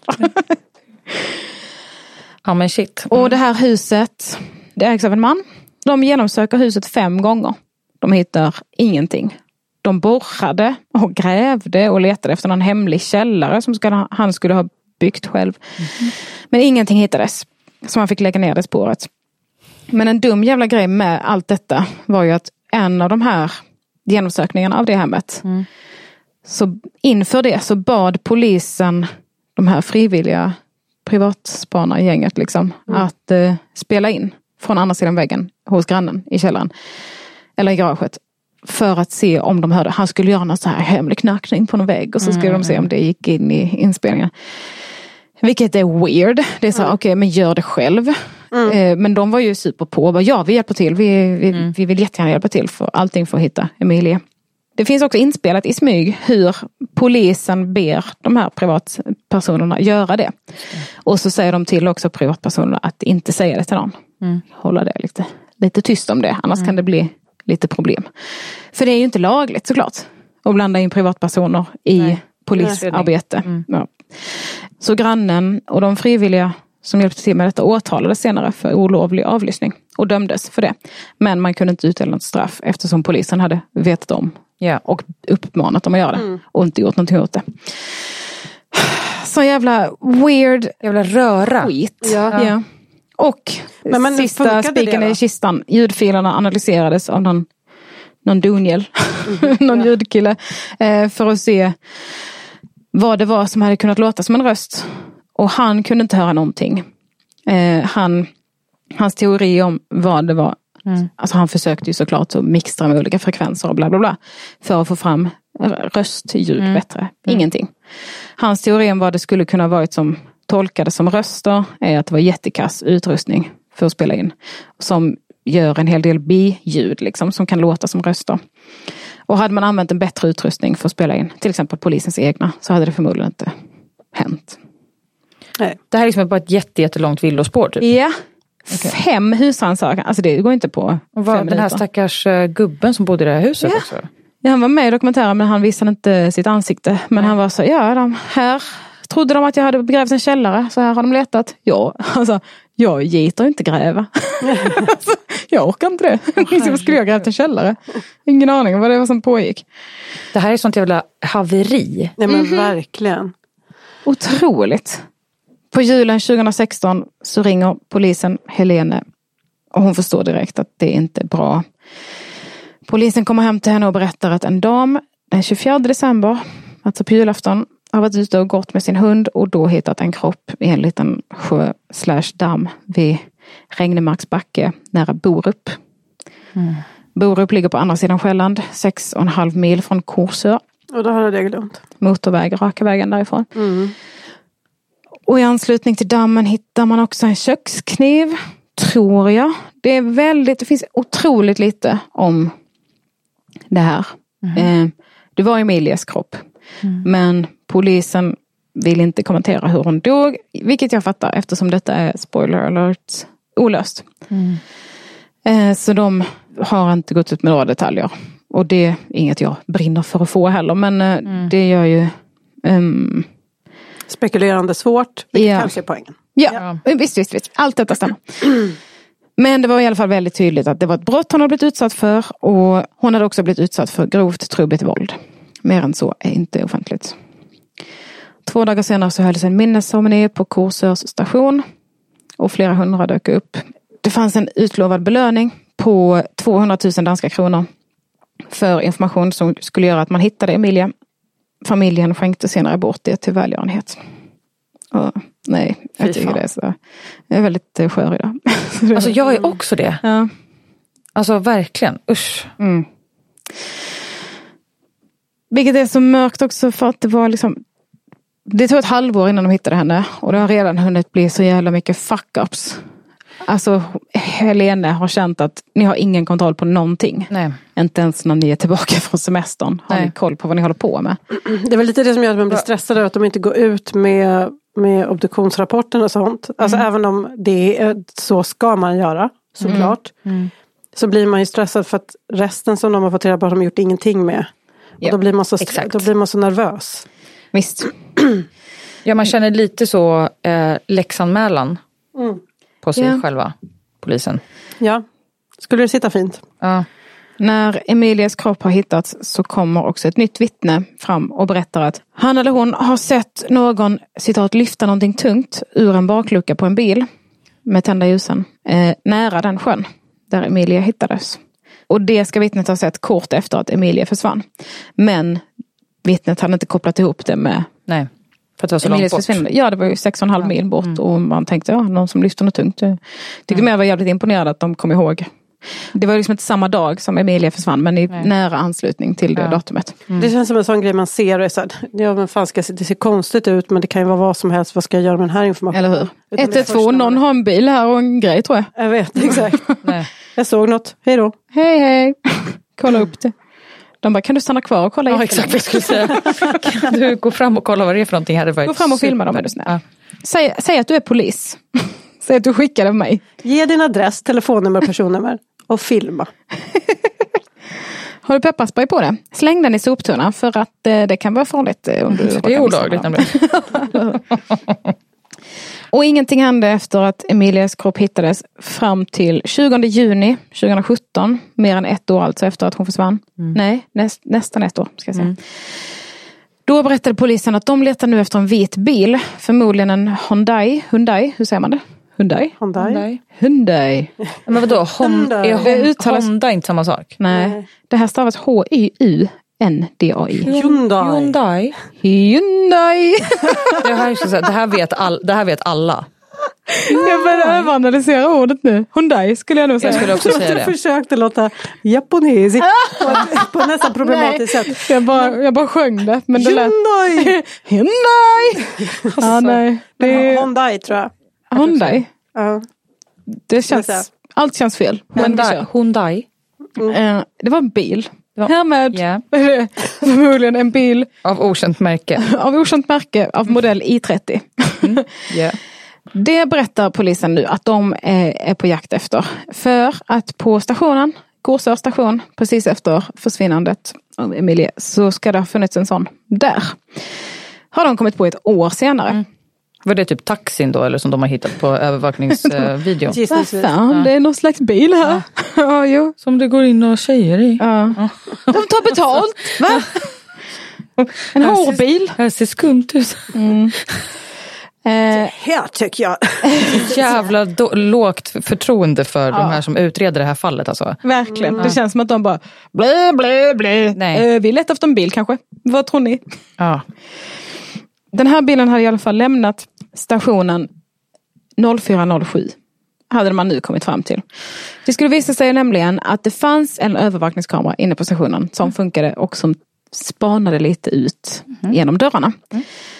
Ja men shit. Mm. Och det här huset, det ägs av en man. De genomsöker huset fem gånger. De hittar ingenting. De borrade och grävde och letade efter någon hemlig källare som skulle, han skulle ha byggt själv. Mm. Men ingenting hittades. Så man fick lägga ner det spåret. Men en dum jävla grej med allt detta var ju att en av de här genomsökningarna av det hemmet. Mm. Så inför det så bad polisen de här frivilliga privatspanargänget liksom mm. att eh, spela in från andra sidan väggen hos grannen i källaren. Eller i garaget. För att se om de hörde. Han skulle göra någon så här hemlig knackning på någon vägg. Och så skulle mm. de se om det gick in i inspelningen. Vilket är weird. Det är så här, mm. okej, okay, men gör det själv. Mm. Eh, men de var ju super på. Bara, ja, vi hjälper till. Vi, vi, mm. vi vill jättegärna hjälpa till för allting för att hitta Emilie. Det finns också inspelat i smyg hur polisen ber de här privatpersonerna göra det. Mm. Och så säger de till också privatpersonerna att inte säga det till någon. Mm. Hålla det lite, lite tyst om det. Annars mm. kan det bli lite problem. För det är ju inte lagligt såklart. Att blanda in privatpersoner i Nej. polisarbete. Mm. Ja. Så grannen och de frivilliga som hjälpte till med detta åtalades senare för olovlig avlyssning. Och dömdes för det. Men man kunde inte utdela något straff eftersom polisen hade vetat om. Ja. Och uppmanat dem att göra det. Mm. Och inte gjort någonting åt det. Så jävla weird. Jävla röra. Skit. Ja. Ja. Och men, men sista spiken i kistan. Ljudfilerna analyserades av någon, någon dunjel. Mm. någon ja. ljudkille. Eh, för att se vad det var som hade kunnat låta som en röst. Och han kunde inte höra någonting. Eh, han, hans teori om vad det var. Mm. Alltså han försökte ju såklart att mixtra med olika frekvenser och bla bla bla. För att få fram röstljud mm. bättre. Mm. Ingenting. Hans teori om vad det skulle kunna varit som tolkades som röster är att det var jättekass utrustning för att spela in. Som gör en hel del biljud liksom, som kan låta som röster. Och hade man använt en bättre utrustning för att spela in, till exempel polisens egna, så hade det förmodligen inte hänt. Nej. Det här är liksom bara ett jätte, jättelångt villospår typ. Ja. Okay. Fem husrannsakan. Alltså det går inte på och var fem den här minuter. Stackars uh, gubben som bodde i det här huset ja. också. Ja, han var med i dokumentären men han visade inte sitt ansikte. Men mm. han var så, ja de här trodde de att jag hade begrävt en källare. Så här har de letat. Ja, alltså jag gitar inte gräva. alltså, jag orkar inte det. Oh, vad skulle jag grävt en källare? Ingen aning om vad det var som pågick. Det här är sånt jävla haveri. Nej men mm-hmm. verkligen. Otroligt. På julen tjugohundrasexton så ringer polisen Helene och hon förstår direkt att det inte är bra. Polisen kommer hem till henne och berättar att en dam den tjugofjärde december, alltså på julafton, har varit ute och gått med sin hund och då hittat en kropp i en liten sjö slash damm vid Regnemarksbacke nära Borup. Mm. Borup ligger på andra sidan Själland, sex och en halv mil från Korsör. Och då har det glömt. Motorväg, raka vägen därifrån. Mm. Och i anslutning till dammen hittar man också en kökskniv, tror jag. Det är väldigt, det finns otroligt lite om det här. Mm. Eh, det var Emilias kropp. Mm. Men polisen vill inte kommentera hur hon dog. Vilket jag fattar eftersom detta är, spoiler alert, olöst. Mm. Eh, så de har inte gått ut med några detaljer. Och det är inget jag brinner för att få heller. Men eh, mm. det gör ju... Um, spekulerande svårt, vilket ja. kanske är poängen. Ja, ja. Visst, visst, visst. Allt detta stämmer. Men det var i alla fall väldigt tydligt att det var ett brott hon hade blivit utsatt för. Och hon hade också blivit utsatt för grovt trubbigt våld. Mer än så är inte offentligt. Två dagar senare så hölls en minnesceremoni på Korsörs station. Och flera hundra dök upp. Det fanns en utlovad belöning på tvåhundratusen danska kronor. för information som skulle göra att man hittade Emilia. Familjen skänkte senare bort det till välgörenhet. Och, nej, jag tycker det är så. Jag är väldigt skör idag. Alltså jag är också det. Ja. Alltså verkligen, usch. Mm. Vilket är så mörkt också för att det var liksom... Det tog ett halvår innan de hittade henne. Och det har redan hunnit bli så jävla mycket fuck-ups. Alltså Helene har känt att ni har ingen kontroll på någonting. Nej. Inte ens när ni är tillbaka från semestern. Har Nej. ni koll på vad ni håller på med? Det är väl lite det som gör att man blir stressad att de inte går ut med, med obduktionsrapporten och sånt. Alltså mm. även om det är, så ska man göra, såklart. Mm. Mm. Så blir man ju stressad för att resten som de har fått reda på har de gjort ingenting med. Ja, och då blir man så, då blir man så nervös. Visst. Ja, man känner lite så eh, läxanmälan mm. på sig yeah. själva, polisen. Ja, skulle det sitta fint. Ja. När Emilias kropp har hittats så kommer också ett nytt vittne fram och berättar att han eller hon har sett någon, citat, lyfta någonting tungt ur en baklucka på en bil med tända ljusen eh, nära den sjön där Emilia hittades. Och det ska vittnet ha sett kort efter att Emilia försvann. Men vittnet hade inte kopplat ihop det med Nej, för att det var så Emilias långt bort. försvinnande. Ja, det var ju sex och en halv mil bort mm. och man tänkte, ja, någon som lyfter något tungt. Jag tyckte mm. jag var jävligt imponerad att de kom ihåg. Det var liksom inte samma dag som Emilia försvann, men i Nej. nära anslutning till det ja. datumet. Mm. Det känns som en sån grej man ser och är så här, ja men fan ska det ser konstigt ut, men det kan ju vara vad som helst, vad ska jag göra med den här informationen? Eller hur? ett ett två, någon har en bil här och en grej tror jag. Jag vet, exakt. Nej. Jag såg något, hej då. Hej hej, kolla upp det. De bara, kan du stanna kvar och kolla? Ja, exakt vad jag skulle säga. Kan du gå fram och kolla vad det är för någonting här? Gå fram och filma dem, är du snäll. Ja. Säg, säg att du är polis. Säg att du skickade mig. Ge din adress, telefonnummer, personnummer och filma. Har du pepparspray på det? Släng den i soptunnan för att eh, det kan vara farligt. Eh, om du det är olagligt nämligen. Och ingenting hände efter att Emilias kropp hittades fram till tjugonde juni tjugosjutton. Mer än ett år alltså efter att hon försvann. Mm. Nej, näst, nästan ett år ska jag säga. Mm. Då berättade polisen att de letar nu efter en vit bil. Förmodligen en Hyundai. Hyundai, hur säger man det? Hyundai? Hyundai. Hyundai. Men vadå? Hyundai. Är Honda, uttalas... Honda inte samma sak? Nej. Nej. Det här stavas H Y U N D A I. Hyundai. Hyundai. Hyundai. det, här, det, här vet all, det här vet alla. Jag börjar överanalysera ordet nu. Hyundai skulle jag nog säga. Jag skulle också säga det. Jag försökte låta japonesiskt på, på nästan problematiskt sätt. Jag bara, jag bara sjöng det. Men det Hyundai. Lät... Hyundai. Alltså, ah, nej. Det är Hyundai tror jag. Hyundai. Ja. Det känns, allt känns fel. Hyundai. Hyundai. Mm. Det var en bil. Ja. Härmed yeah. förmodligen en bil. Av okänt märke. Av okänt märke, av modell I trettio. Mm. Yeah. Det berättar polisen nu att de är, är på jakt efter. För att på stationen, Gårsör station, precis efter försvinnandet av Emilia, så ska det ha funnits en sån där. Har de kommit på ett år senare. Mm. Var det typ taxin då, eller som de har hittat på övervakningsvideo? Vad fan, det är någon slags bil här. Ja. Ja, jo. Som det går in och tjejer i. Ja. Ja. De tar betalt, va? En hårbil. Det ser skumt ut. Mm. Eh, här tycker jag. Jävla do- lågt förtroende för ja. de här som utreder det här fallet. Alltså. Verkligen. Mm. Det känns som att de bara blä, blä, blä. Nej. Eh, vi letar efter en bil kanske. Vad tror ni? Ja. Den här bilen hade i alla fall lämnat stationen noll fyra noll sju. Hade man nu kommit fram till. Det skulle visa sig nämligen att det fanns en övervakningskamera inne på stationen som funkade och som spanade lite ut mm. genom dörrarna. Mm.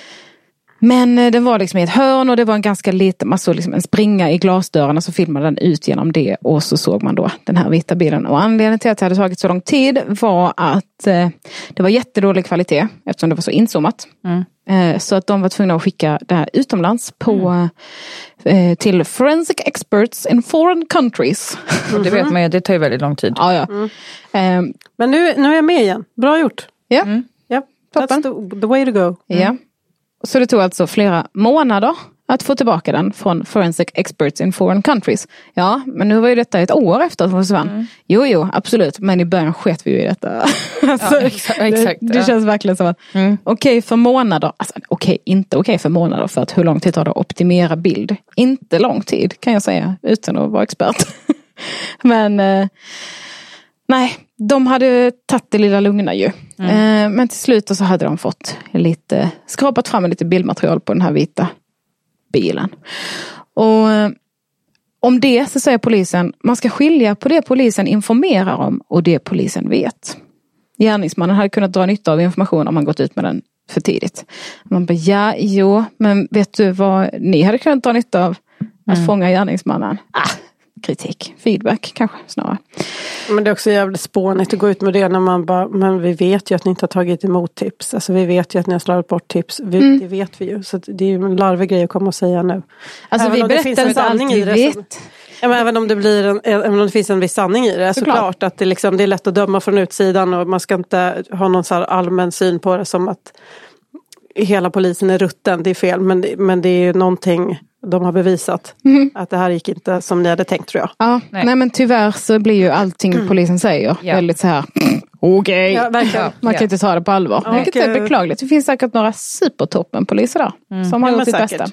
Men den var liksom i ett hörn och det var en ganska liten, man såg liksom en springa i glasdörrarna, så filmade den ut genom det och så såg man då den här vita bilen. Och anledningen till att det hade tagit så lång tid var att eh, det var jättedålig kvalitet eftersom det var så inzoomat. Mm. Eh, så att de var tvungna att skicka det här utomlands på, mm. eh, till forensic experts in foreign countries. Mm. Det vet man ju, det tar ju väldigt lång tid. Ja, ja. Mm. Eh, Men nu, nu är jag med igen. Bra gjort. Ja, mm. Yep. That's the, the way to go. Mm. Ja. Så det tog alltså flera månader att få tillbaka den från Forensic Experts in Foreign Countries. Ja, men nu var ju detta ett år efter att hon försvann. Mm. Jo, jo, absolut. Men i början sket vi ju i detta. alltså, ja, exakt, exakt, det, det ja. känns verkligen som att mm. okej okay, för månader. Alltså, okej, okay, inte okej okay för månader. För att hur lång tid tar det att optimera bild? Inte lång tid kan jag säga utan att vara expert. men... Eh, Nej, de hade tagit det lilla lugna ju. Mm. Eh, men till slut så hade de fått lite, skrapat fram lite bildmaterial på den här vita bilen. Och eh, om det så säger polisen, man ska skilja på det polisen informerar om och det polisen vet. Gärningsmannen hade kunnat dra nytta av information om man gått ut med den för tidigt. Man bara, ja, jo, men vet du vad ni hade kunnat dra nytta av att mm. fånga gärningsmannen? Ah, kritik, feedback kanske snarare. Men det är också jävligt spånigt att gå ut med det när man bara, men vi vet ju att ni inte har tagit emot tips. Alltså vi vet ju att ni har slagit bort tips. Vi, mm. Det vet vi ju. Så det är ju en larvig grej att komma och säga nu. Alltså även vi berättar inte allt vi vet. Som, ja, men även om det blir en, även om det finns en viss sanning i det. Såklart så att det, liksom, det är lätt att döma från utsidan och man ska inte ha någon så här allmän syn på det som att hela polisen är rutten. Det är fel, men, men det är ju någonting de har bevisat mm. att det här gick inte som ni hade tänkt, tror jag. Ja, nej, nej men tyvärr så blir ju allting mm. polisen säger ja. väldigt så här okej, okay. ja, ja. man kan ja. inte ta det på allvar. Ja, vilket är beklagligt. Det finns säkert några supertoppen poliser där mm. som har ja, gjort sitt bästa.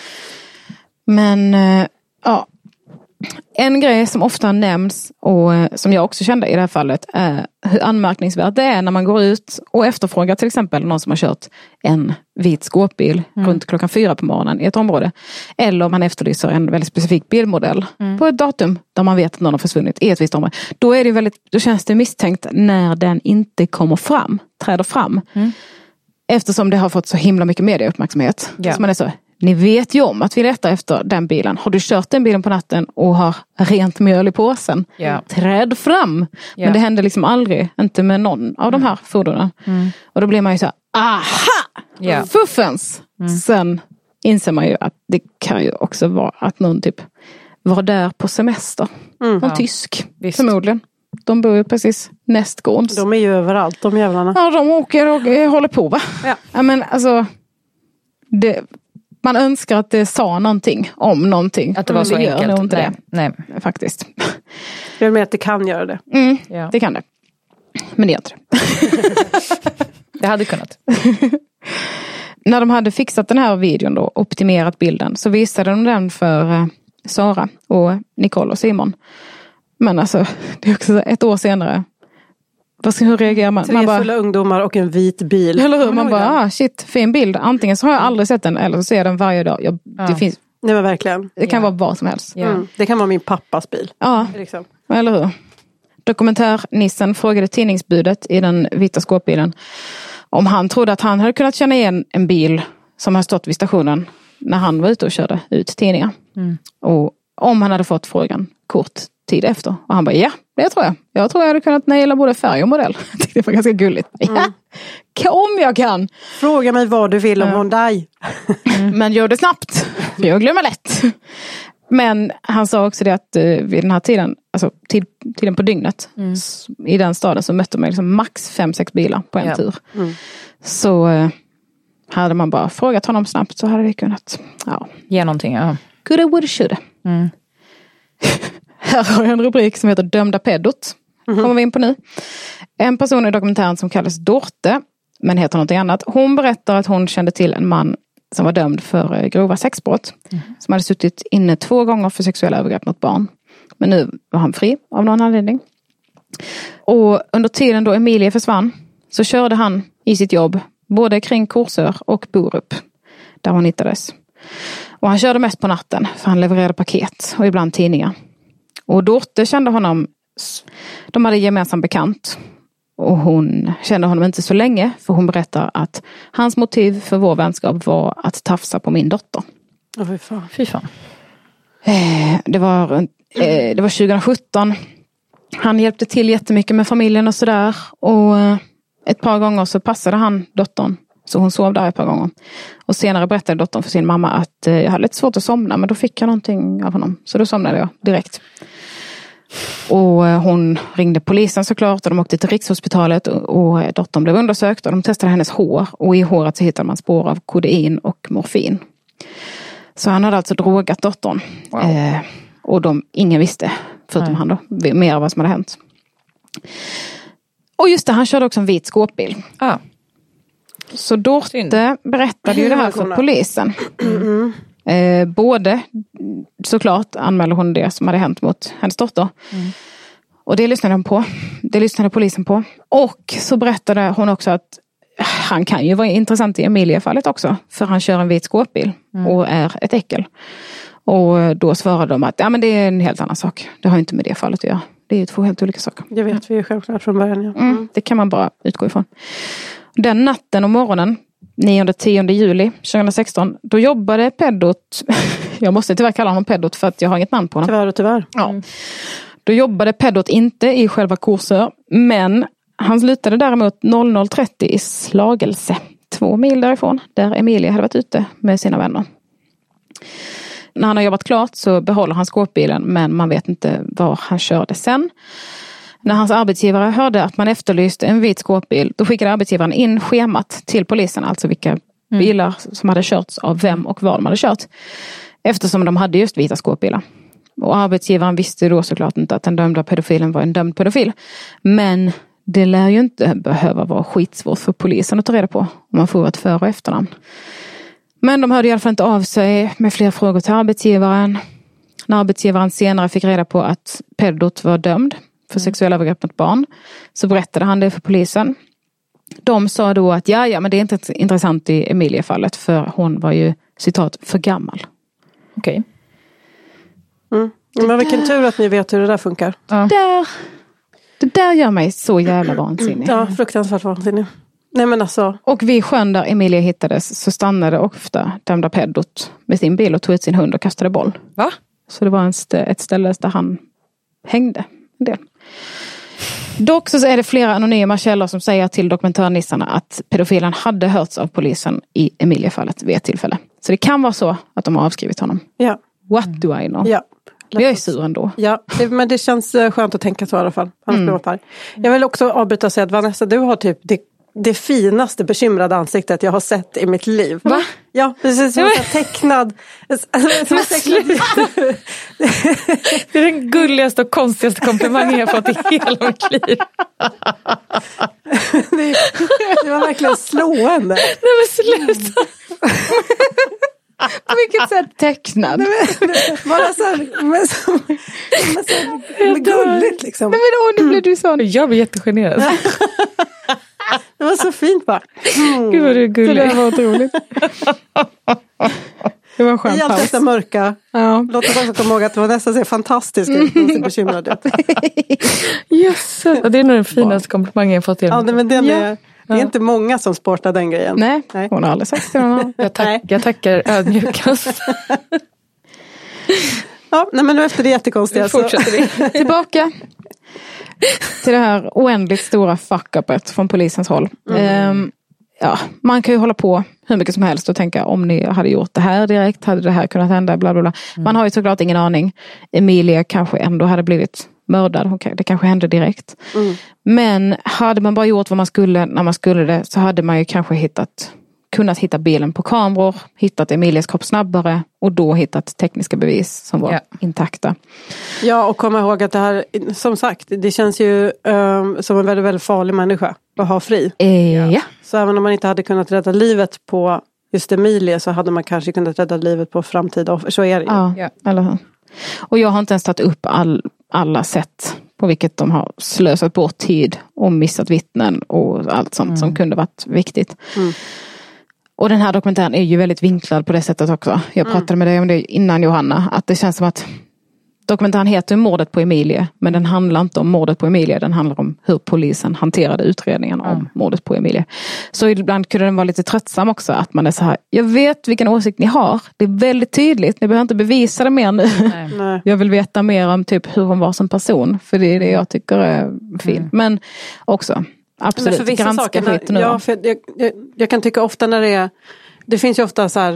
Men äh, ja, en grej som ofta nämns och äh, som jag också kände i det här fallet är hur anmärkningsvärt det är när man går ut och efterfrågar till exempel någon som har kört en vit skåpbil mm. runt klockan fyra på morgonen i ett område. Eller om man efterlyser en väldigt specifik bilmodell mm. på ett datum där man vet att någon har försvunnit i ett visst område. Då, är det väldigt, då känns det misstänkt när den inte kommer fram, träder fram. Mm. Eftersom det har fått så himla mycket mediauppmärksamhet. Ja. Så man är så, ni vet ju om att vi letar efter den bilen. Har du kört den bilen på natten och har rent mjöl i påsen? Ja. Träd fram! Ja. Men det händer liksom aldrig, inte med någon av de här fordonen. Mm. Och då blir man ju så här, aha! Ja. Fuffens! Mm. Sen inser man ju att det kan ju också vara att någon typ var där på semester. Mm. Någon ja. tysk, visst. Förmodligen. De bor ju precis nästgårds. De är ju överallt, de jävlarna. Ja, de åker och håller på, va? Ja. Ja, men alltså... Det... Man önskar att det sa någonting om någonting. Att det var så det enkelt. Inte nej, det. Nej, faktiskt. Jag är med att det kan göra det. Mm, ja. Det kan det. Men det gör inte det. Det hade kunnat. När de hade fixat den här videon då, optimerat bilden, så visade de den för eh, Sara och Nicole och Simon. Men alltså, det är också ett år senare. Vad ska, hur reagerar man? Tre man bara, fulla ungdomar och en vit bil. Eller hur? Man bara, ah, shit, fin bild. Antingen så har jag aldrig sett den eller så ser jag den varje dag. Jag, ja. Det finns... Nej, men verkligen. Det kan ja. vara vad som helst. Ja. Mm. Det kan vara min pappas bil. Ja, liksom. Eller hur? Dokumentärnissen frågade tidningsbudet i den vita skåpbilen om han trodde att han hade kunnat känna igen en bil som har stått vid stationen när han var ute och körde ut tidningar. Mm. Och om han hade fått frågan kort tid efter. Och han bara, ja, det tror jag. Jag tror jag hade kunnat naila både färg och modell. Det var ganska gulligt. Mm. Ja, om jag kan. Fråga mig vad du vill om ja. Hyundai. Mm. Men gör det snabbt. För jag glömmer lätt. Men han sa också det att uh, vid den här tiden, alltså tid, tiden på dygnet, mm. s- i den staden så mötte man liksom max fem, sex bilar på en ja. tur. Mm. Så uh, hade man bara frågat honom snabbt så hade vi kunnat ja. ge någonting. Ja. Coulda, woulda, shoulda. Mm. Här har jag en rubrik som heter Dömda pedot. Mm-hmm. Kommer vi in på nu. En person i dokumentären som kallas Dorte, men heter något annat. Hon berättar att hon kände till en man som var dömd för grova sexbrott. Mm. Som hade suttit inne två gånger för sexuella övergrepp mot barn. Men nu var han fri av någon anledning. Och under tiden då Emilie försvann så körde han i sitt jobb både kring Korsör och Borup. Där hon hittades. Och han körde mest på natten för han levererade paket och ibland tidningar. Och Dorte kände honom, de hade gemensam bekant. Och hon kände honom inte så länge för hon berättar att hans motiv för vår vänskap var att tafsa på min dotter. Oh, fy fan. Fy fan. Eh, det, var, eh, det var tjugo sjutton. Han hjälpte till jättemycket med familjen och sådär. Och eh, ett par gånger så passade han dottern. Så hon sov där ett par gånger. Och senare berättade dottern för sin mamma att eh, jag hade lite svårt att somna. Men då fick jag någonting av honom. Så då somnade jag direkt. Och eh, hon ringde polisen såklart. Och de åkte till Rikshospitalet. Och, och dottern blev undersökt. Och de testade hennes hår. Och i håret så hittade man spår av kodein och morfin. Så han hade alltså drogat dottern. Wow. Eh, och de, ingen visste. Förutom Nej. han då. Mer av vad som hade hänt. Och just det, han körde också en vit skåpbil. Ja. Så Dorte berättade ju det här för polisen. Mm. Eh, både såklart anmälde hon det som hade hänt mot hennes dotter. Mm. Och det lyssnade de på. Det lyssnade polisen på. Och så berättade hon också att han kan ju vara intressant i Emilia-fallet också. För han kör en vit skåpbil mm. och är ett äckel. Och då svarade de att ja, men det är en helt annan sak. Det har inte med det fallet att göra. Det är ju två helt olika saker. Det vet vi ju självklart från början. Ja. Mm. Mm, det kan man bara utgå ifrån. Den natten och morgonen, nionde till tionde juli tjugohundrasexton, då jobbade Peddot, jag måste tyvärr kalla honom Peddot för att jag har inget namn på honom. Tyvärr och tyvärr. Ja. Då jobbade Peddot inte i själva Korsör, men han slutade däremot noll noll trettio i Slagelse, två mil därifrån, där Emilia hade varit ute med sina vänner. När han har jobbat klart så behåller han skåpbilen, men man vet inte var han körde sen. När hans arbetsgivare hörde att man efterlyste en vit skåpbil, då skickade arbetsgivaren in schemat till polisen, alltså vilka mm. bilar som hade körts av vem och var de hade kört. Eftersom de hade just vita skåpbilar. Och arbetsgivaren visste då såklart inte att den dömda pedofilen var en dömd pedofil. Men det lär ju inte behöva vara skitsvårt för polisen att ta reda på om man får ett för- och efternamn. Men de hörde i alla fall inte av sig med fler frågor till arbetsgivaren. När arbetsgivaren senare fick reda på att Peddot var dömd för sexuella övergrepp mot barn, så berättade han det för polisen. De sa då att ja, ja, men det är inte intressant i Emilia-fallet, för hon var ju, citat, för gammal. Okej. Okay. Mm. Men vilken tur att ni vet hur det där funkar. Ja. Det, där, det där gör mig så jävla vansinnig. Ja, fruktansvärt vansinnig. Nej, men alltså. Och vid sjön där Emilia hittades så stannade ofta dömda Peddot med sin bil och tog ut sin hund och kastade boll. Va? Så det var en st- ett ställe där han hängde en del. Dock så är det flera anonyma källor som säger till dokumentärnissarna att pedofilen hade hörts av polisen i Emilia-fallet vid ett tillfälle. Så det kan vara så att de har avskrivit honom. Ja. What do I know? Ja. Jag är sur ändå. Ja, det, men det känns skönt att tänka så i alla fall. Mm. Jag vill också avbryta och säga att Vanessa, du har typ det, det finaste bekymrade ansiktet jag har sett i mitt liv. Va? Ja, precis som en tecknad. Som en tecknad. Det är den gulligaste och konstigaste komplimangen jag fått i hela mitt liv. det, det var verkligen slående. Nej, men sluta. På vilket sätt tecknad? Nej, men, bara så här, men så, men så men gulligt liksom. Nej, men då, nu blir du sån. Jag blir jättegenerad. Det var så fint bara. Mm. Gud vad du är gullig. Det var otroligt. Det var skönt. I allt detta mörka. Ja. Låt oss också komma ihåg att Vanessa ser fantastisk ut. Hon ser bekymrad ut. Yes. Och det är nog den finaste komplimangen jag fått. Ja, men den är, det är inte många som sportar den grejen. Nej, Nej. Hon har aldrig sagt det. Jag, tack, jag tackar ödmjukast. Ja, nej, men nu efter det jättekonstiga så fortsätter vi. Tillbaka till det här oändligt stora fuck-upet från polisens håll. Mm. Um, ja, man kan ju hålla på hur mycket som helst och tänka om ni hade gjort det här direkt, hade det här kunnat hända, bla bla bla. Mm. Man har ju såklart ingen aning. Emilia kanske ändå hade blivit mördad. Det kanske hände direkt. Mm. Men hade man bara gjort vad man skulle när man skulle det, så hade man ju kanske hittat kunnat hitta bilen på kameror, hittat Emilias kropp snabbare och då hittat tekniska bevis som var ja. intakta. Ja, och komma ihåg att det här, som sagt, det känns ju um, som en väldigt, väldigt farlig människa att ha fri. Eh, ja. Så även om man inte hade kunnat rädda livet på just Emilia, så hade man kanske kunnat rädda livet på framtida offer. Så är det ju. Ja, ja. Eller hur? Och jag har inte ens tagit upp all, alla sätt på vilket de har slösat bort tid och missat vittnen och allt sånt mm. som kunde varit viktigt. Mm. Och den här dokumentären är ju väldigt vinklad på det sättet också. Jag pratade mm. med dig om det innan, Johanna. Att det känns som att dokumentären heter Mordet på Emilia. Men den handlar inte om mordet på Emilia. Den handlar om hur polisen hanterade utredningen mm. om mordet på Emilia. Så ibland kunde den vara lite tröttsam också. Att man är så här, jag vet vilken åsikt ni har. Det är väldigt tydligt. Ni behöver inte bevisa det mer nu. Nej. Jag vill veta mer om typ hur hon var som person. För det är det jag tycker är fint. Mm. Men också... Absolut, men för vissa granska saker, ja, för jag, jag, jag kan tycka ofta när det är, det finns ju ofta så här,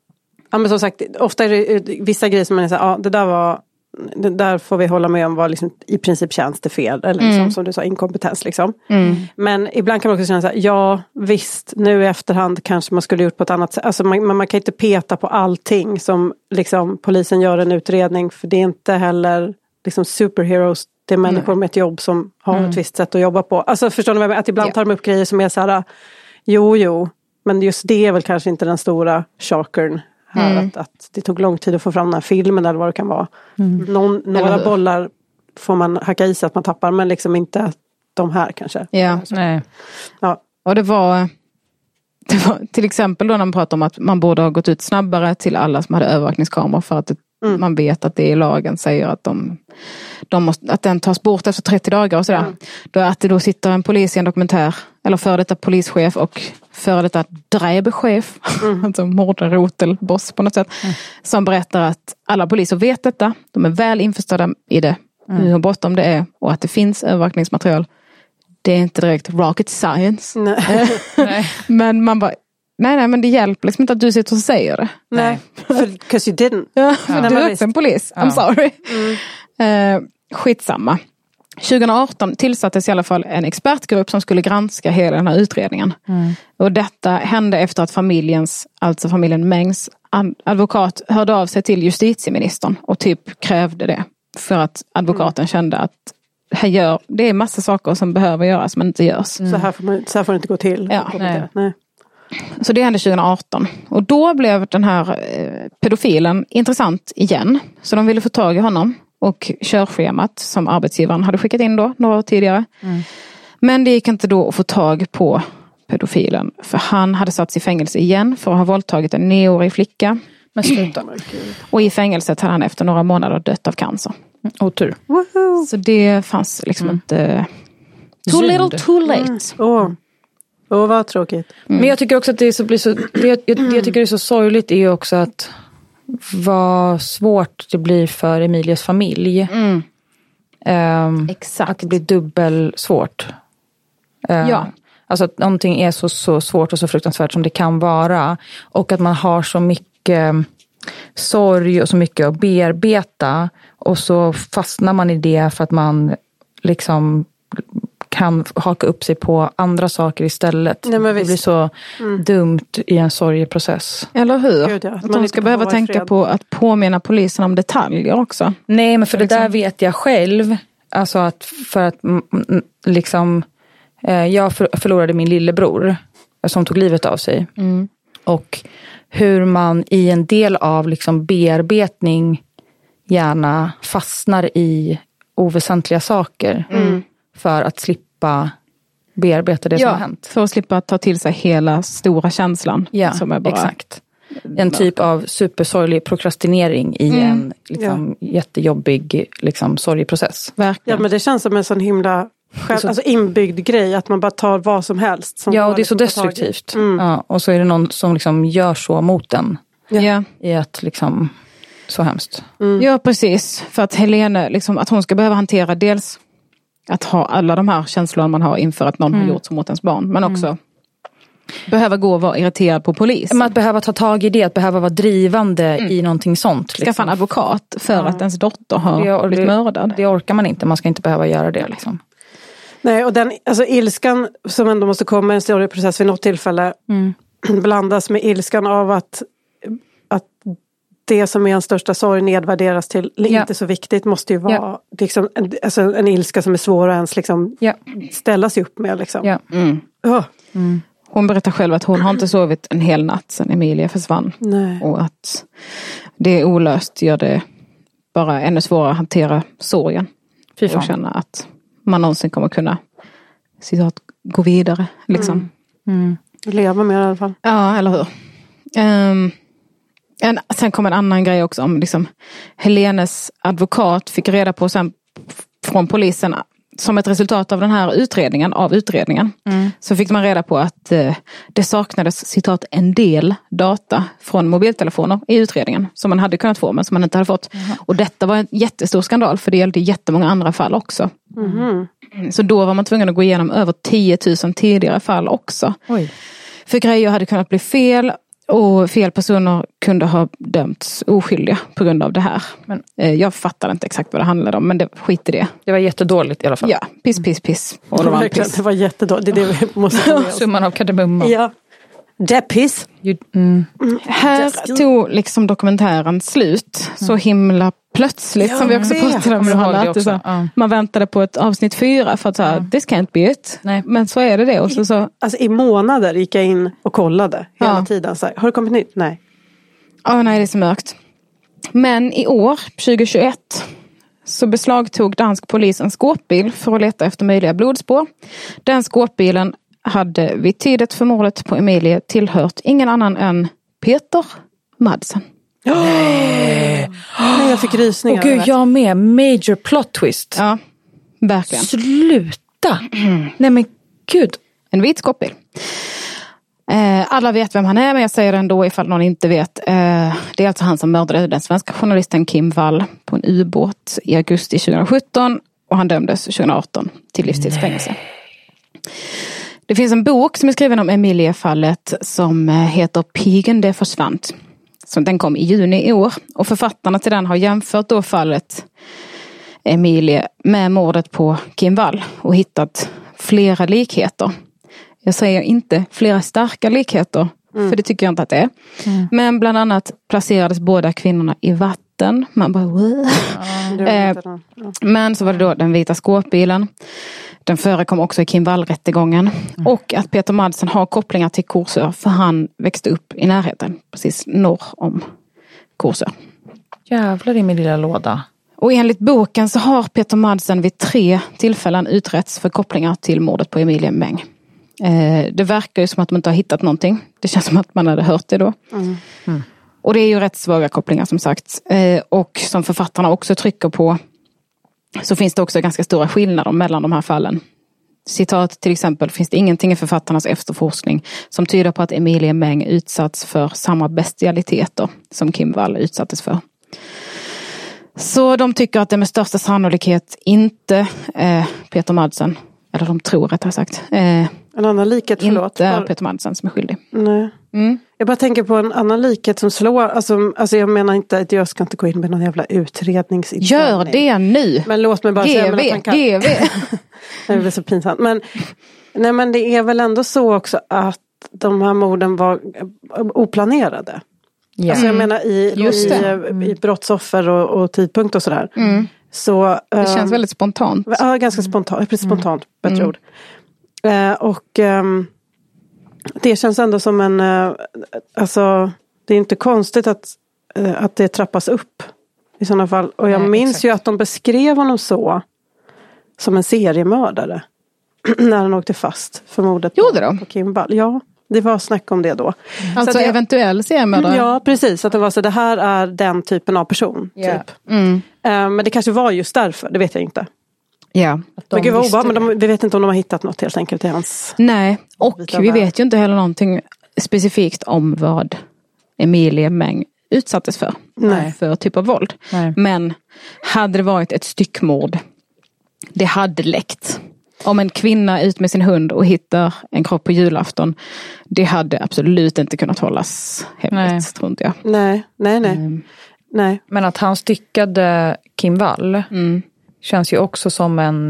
ja men som sagt, ofta är det vissa grejer som man är så här, ja det där var, det där får vi hålla med om var liksom i princip tjänstefel, eller liksom, mm. som du sa, inkompetens liksom. Mm. Men ibland kan man också känna så här, ja visst, nu i efterhand kanske man skulle gjort på ett annat sätt, alltså man, man kan inte peta på allting som liksom polisen gör en utredning, för det är inte heller liksom superheroes. Det är människor mm. med ett jobb som har mm. ett visst sätt att jobba på. Alltså förstår ni vad jag menar? Att ibland tar de upp grejer som är så här, jo jo, men just det är väl kanske inte den stora shockern här. Mm. Att, att det tog lång tid att få fram den här filmen eller vad det kan vara. Mm. Någon, några bollar får man hacka i sig att man tappar, men liksom inte de här kanske. Ja, Nej. Ja. Och det var, det var till exempel då när man pratar om att man borde ha gått ut snabbare till alla som hade övervakningskameror för att det, mm. man vet att det i lagen säger att de, de måste, att den tas bort efter trettio dagar och sådär. Mm. Då att det då sitter en polis i en dokumentär, eller före detta polischef och före detta dräbchef, mm. alltså mordrotelboss på något sätt, mm. som berättar att alla poliser vet detta, de är väl införstådda i det, mm. hur bråttom det är och att det finns övervakningsmaterial. Det är inte direkt rocket science. Nej. Nej. Men man bara, nej nej men det hjälper liksom inte att du sitter och säger det. Nej, because you didn't. Ja, för ja. Du är också en polis. I'm ja. sorry. Mm. Uh, skitsamma. tjugo arton tillsattes i alla fall en expertgrupp som skulle granska hela den här utredningen. Mm. Och detta hände efter att familjens, alltså familjen Mengs advokat hörde av sig till justitieministern och typ krävde det. För att advokaten mm. kände att här gör, det är massa saker som behöver göras men inte görs. Mm. Så, här får man, så här får det inte gå till. Ja. Nej. Nej. Så det hände tjugo arton. Och då blev den här eh, pedofilen intressant igen. Så de ville få tag i honom. Och körschemat som arbetsgivaren hade skickat in då några år tidigare. Mm. Men det gick inte då att få tag på pedofilen. För han hade satts i fängelse igen för att ha våldtagit en nioårig flicka. Men sluta. Och i fängelset hade han efter några månader dött av cancer. Otur. Woho! Så det fanns liksom mm. inte... Too little, too late. Mm. Åh, oh, vad tråkigt. Mm. Men jag tycker också att det, är så, blir så, det, jag, jag, det jag tycker är så sorgligt är ju också att vad svårt det blir för Emilias familj. Mm. Um, Exakt. Att det blir dubbel svårt. Uh, ja. Alltså att någonting är så, så svårt och så fruktansvärt som det kan vara. Och att man har så mycket sorg och så mycket att bearbeta. Och så fastnar man i det för att man liksom kan haka upp sig på andra saker istället. Nej, det blir så mm. dumt i en sorgeprocess. Eller hur? Gud, ja. Att, att man ska behöva tänka på att påminna polisen om detaljer också. Nej, men för, för det liksom... där vet jag själv. Alltså att för att liksom eh, jag förlorade min lillebror som tog livet av sig. Mm. Och hur man i en del av liksom bearbetning gärna fastnar i oväsentliga saker. Mm. För att slippa bearbeta det ja, som har hänt. För att slippa ta till sig hela stora känslan. Ja, som är bara... exakt. En typ av supersorglig prokrastinering i mm. en liksom, ja. jättejobbig liksom, sorgeprocess. Verkligen. Ja, men det känns som en sån himla själv, så... alltså inbyggd grej. Att man bara tar vad som helst. Som ja, och det är så destruktivt. Mm. Ja, och så är det någon som liksom gör så mot den. Ja. I att liksom, så hemskt. Mm. Ja, precis. För att Helene, liksom, att hon ska behöva hantera dels att ha alla de här känslorna man har inför att någon mm. har gjort så mot ens barn. Men också mm. behöva gå och vara irriterad på polis. Men att behöva ta tag i det, att behöva vara drivande mm. i någonting sånt. Liksom. Skaffa en advokat för ja. att ens dotter har det, blivit mördad. Det orkar man inte, man ska inte behöva göra det liksom. Nej, och den alltså, ilskan som ändå måste komma i en större process vid något tillfälle mm. blandas med ilskan av att, att det som är en största sorg nedvärderas till ja. inte så viktigt måste ju vara ja. liksom, en, alltså, en ilska som är svår att ens liksom, ja. ställa sig upp med. Liksom. Ja. Mm. Oh. Mm. Hon berättar själv att hon har inte sovit en hel natt sedan Emilia försvann. Nej. Och att det är olöst gör det bara ännu svårare att hantera sorgen. Fy fan. Och känna att man någonsin kommer kunna citat, gå vidare. Liksom. Mm. Mm. Leva med i alla fall. Ja, eller hur. Um, en, sen kom en annan grej också om liksom, Helenes advokat fick reda på sen från polisen som ett resultat av den här utredningen, av utredningen, mm. så fick man reda på att eh, det saknades citat en del data från mobiltelefoner i utredningen som man hade kunnat få men som man inte hade fått. Mm. Och detta var en jättestor skandal för det gällde jättemånga andra fall också. Mm. Så då var man tvungen att gå igenom över tio tusen tidigare fall också. Oj. För grejer hade kunnat bli fel och fel personer kunde ha dömts oskyldiga på grund av det här. Men, eh, jag fattar inte exakt vad det handlade om, men det skit i det. Det var jättedåligt i alla fall. Ja, piss, piss, piss. Och det, var piss. Det var jättedåligt, det är det vi måste ta med oss. Summan av kardemumma. Ja, det är piss. Mm. Mm. Här tog liksom dokumentären slut så mm. himla plötsligt ja, som vi också pratade om. Det också. Så, ja. Man väntade på ett avsnitt fyra för att säga, ja. this can't be it. Nej. Men så är det det. Och så, så... Alltså i månader gick jag in och kollade hela ja. tiden. Så här, har det kommit nytt? Nej. Ja, nej det är så mörkt. Men i år, tjugo tjugoett, så beslagtog dansk polis en skåpbil för att leta efter möjliga blodspår. Den skåpbilen hade vid tidet för mordet på Emilie tillhört ingen annan än Peter Madsen. Oh! Nej, jag fick rysningar. Åh gud, jag med. Major plot twist. Ja, verkligen. Sluta! Mm. Nej men gud. En vit skåpbil. Eh, alla vet vem han är, men jag säger det ändå ifall någon inte vet. Eh, det är alltså han som mördade den svenska journalisten Kim Wall på en ubåt i augusti tjugohundrasjutton. Och han dömdes tjugoarton till livstidsfängelse. Det finns en bok som är skriven om Emilie-fallet som heter Pigen det försvant. Så den kom i juni i år. Och författarna till den har jämfört då fallet Emilie med mordet på Kim Wall och hittat flera likheter. Jag säger inte flera starka likheter, mm. för det tycker jag inte att det är. Mm. Men bland annat placerades båda kvinnorna i vatten. Man bara, ja, eh, men så var det då den vita skåpbilen. Den förekom också i Kim Wall-rättegången. Mm. Och att Peter Madsen har kopplingar till Korsör, för han växte upp i närheten, precis norr om Korsör. Jävlar i min lilla låda. Och enligt boken så har Peter Madsen vid tre tillfällen uträtts för kopplingar till mordet på Emilie Meng. Eh, det verkar ju som att man inte har hittat någonting. Det känns som att man hade hört det då. Mm. Mm. Och det är ju rätt svaga kopplingar som sagt. Eh, och som författarna också trycker på, så finns det också ganska stora skillnader mellan de här fallen. Citat till exempel: finns det ingenting i författarnas efterforskning som tyder på att Emilie Meng utsatts för samma bestialiteter som Kim Wall utsattes för. Så de tycker att det med största sannolikhet inte är Peter Madsen, eller de tror rättare sagt. Eh, en annan likhet, förlåt. Inte är Peter Madsen som är skyldig. Nej. Mm. Jag bara tänker på en annan likhet som slår. Alltså, alltså jag menar inte att jag ska inte gå in med någon jävla utredningsinställning. Gör det nu. Men låt mig bara G V, säga. Kan... G V. Det blir så pinsamt. Men, nej, men det är väl ändå så också att de här morden var oplanerade. Ja. Alltså jag menar i, i, mm. i brottsoffer och, och tidpunkt och sådär. Mm. Så, det känns um, väldigt spontant. Ja, ganska spontant. Precis spontant, bättre mm. ord. Uh, och um, det känns ändå som en... Uh, alltså, det är inte konstigt att, uh, att det trappas upp i sådana fall. Och jag Nej, minns exakt. ju att de beskrev honom så som en seriemördare när han åkte fast för mordet på, på Kim Wall. Ja. Det var snack om det då. Alltså så det, eventuell seriemördare? Ja, precis. Att det var så, det här är den typen av person. Yeah. Typ. Mm. Uh, men det kanske var just därför, det vet jag inte. Ja. Men gud vad obehagligt, men de, vi vet inte om de har hittat något helt enkelt i hans... Nej, och vi vet ju inte heller någonting specifikt om vad Emilie Meng utsattes för. Nej. För typ av våld. Nej. Men hade det varit ett styckmord, det hade läckt. Om en kvinna ut med sin hund och hittar en kropp på julafton, det hade absolut inte kunnat hållas hemligt, tror inte jag. Nej, nej, nej. Mm. nej. Men att han styckade Kim Wall mm. känns ju också som en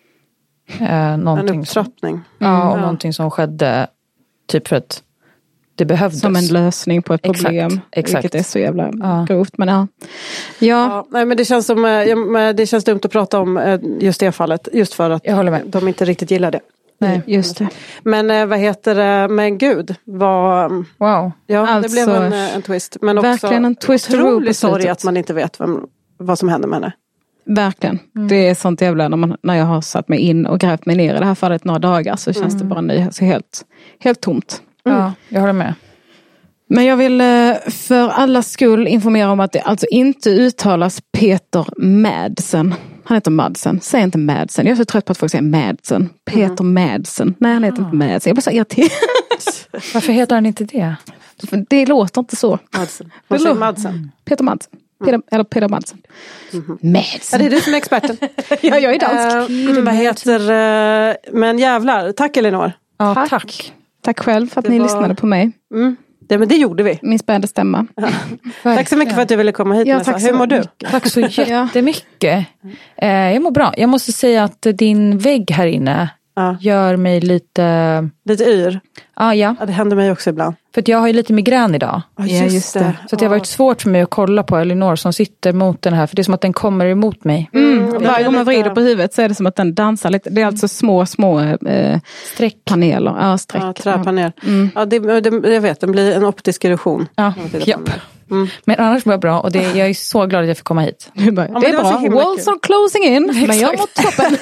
eh, någonting en upptrappning. Som, ja, och mm. någonting som skedde typ för att det behövdes. Som en lösning på ett problem. Exakt, exakt. Vilket är så jävla ja. grovt. Men ja. Ja. ja. Nej, men det känns som det känns dumt att prata om just det fallet. Just för att de inte riktigt gillar det. Nej, just det. Men vad heter det? Men gud, vad... Wow. Ja, alltså, det blev en, en twist. Men verkligen också en twist. Otrolig sorg att man inte vet vem, vad som händer med henne. Verkligen. Mm. Det är sånt jävla när, man, när jag har satt mig in och grävt mig ner i det här fallet några dagar, så känns mm. det bara nu så helt, helt tomt. Mm. Ja, jag håller med. Men jag vill för alla skull informera om att det alltså inte uttalas Peter Madsen. Han heter Madsen. Säg inte Madsen. Jag är så trött på att folk säger Madsen. Peter mm. Madsen. Nej, han heter ah. inte Madsen. Jag blir så irriterad. Varför heter han inte det? Det låter inte så. Madsen. Vad säger Madsen? Peter Madsen. Peter, eller Peter Madsen. Mm-hmm. Madsen. Ja, det är du som är experten. Ja, jag är dansk. Uh, vad heter... Uh, men jävlar. Tack, Elinor. Ja, tack. Tack, tack själv för att det ni var... lyssnade på mig. Mm. Det, men det gjorde vi. Min späda stämma. Ja. Tack så mycket för att du ville komma hit. Ja, tack. Hur mår du? Tack så jättemycket. Eh, jag mår bra. Jag måste säga att din vägg här inne ja. gör mig lite... Lite yr? Ah, ja, ja. Det händer mig också ibland. För att jag har ju lite migrän idag. Ja, just, just det. Så att det har varit svårt för mig att kolla på Elinor som sitter mot den här. För det är som att den kommer emot mig. Mm. Mm. Varje gång man vrider på huvudet så är det som att den dansar lite. Det är alltså små, små eh, streckpaneler. Ja, streck. Ja, träpanel. Mm. Ja, det, det, jag vet, den blir en optisk illusion. Ja, japp. Mm. Men annars var jag bra och det, jag är så glad att jag fick komma hit. Det, bara, ja, det är det bra. Walls are closing in. Men jag mår toppen.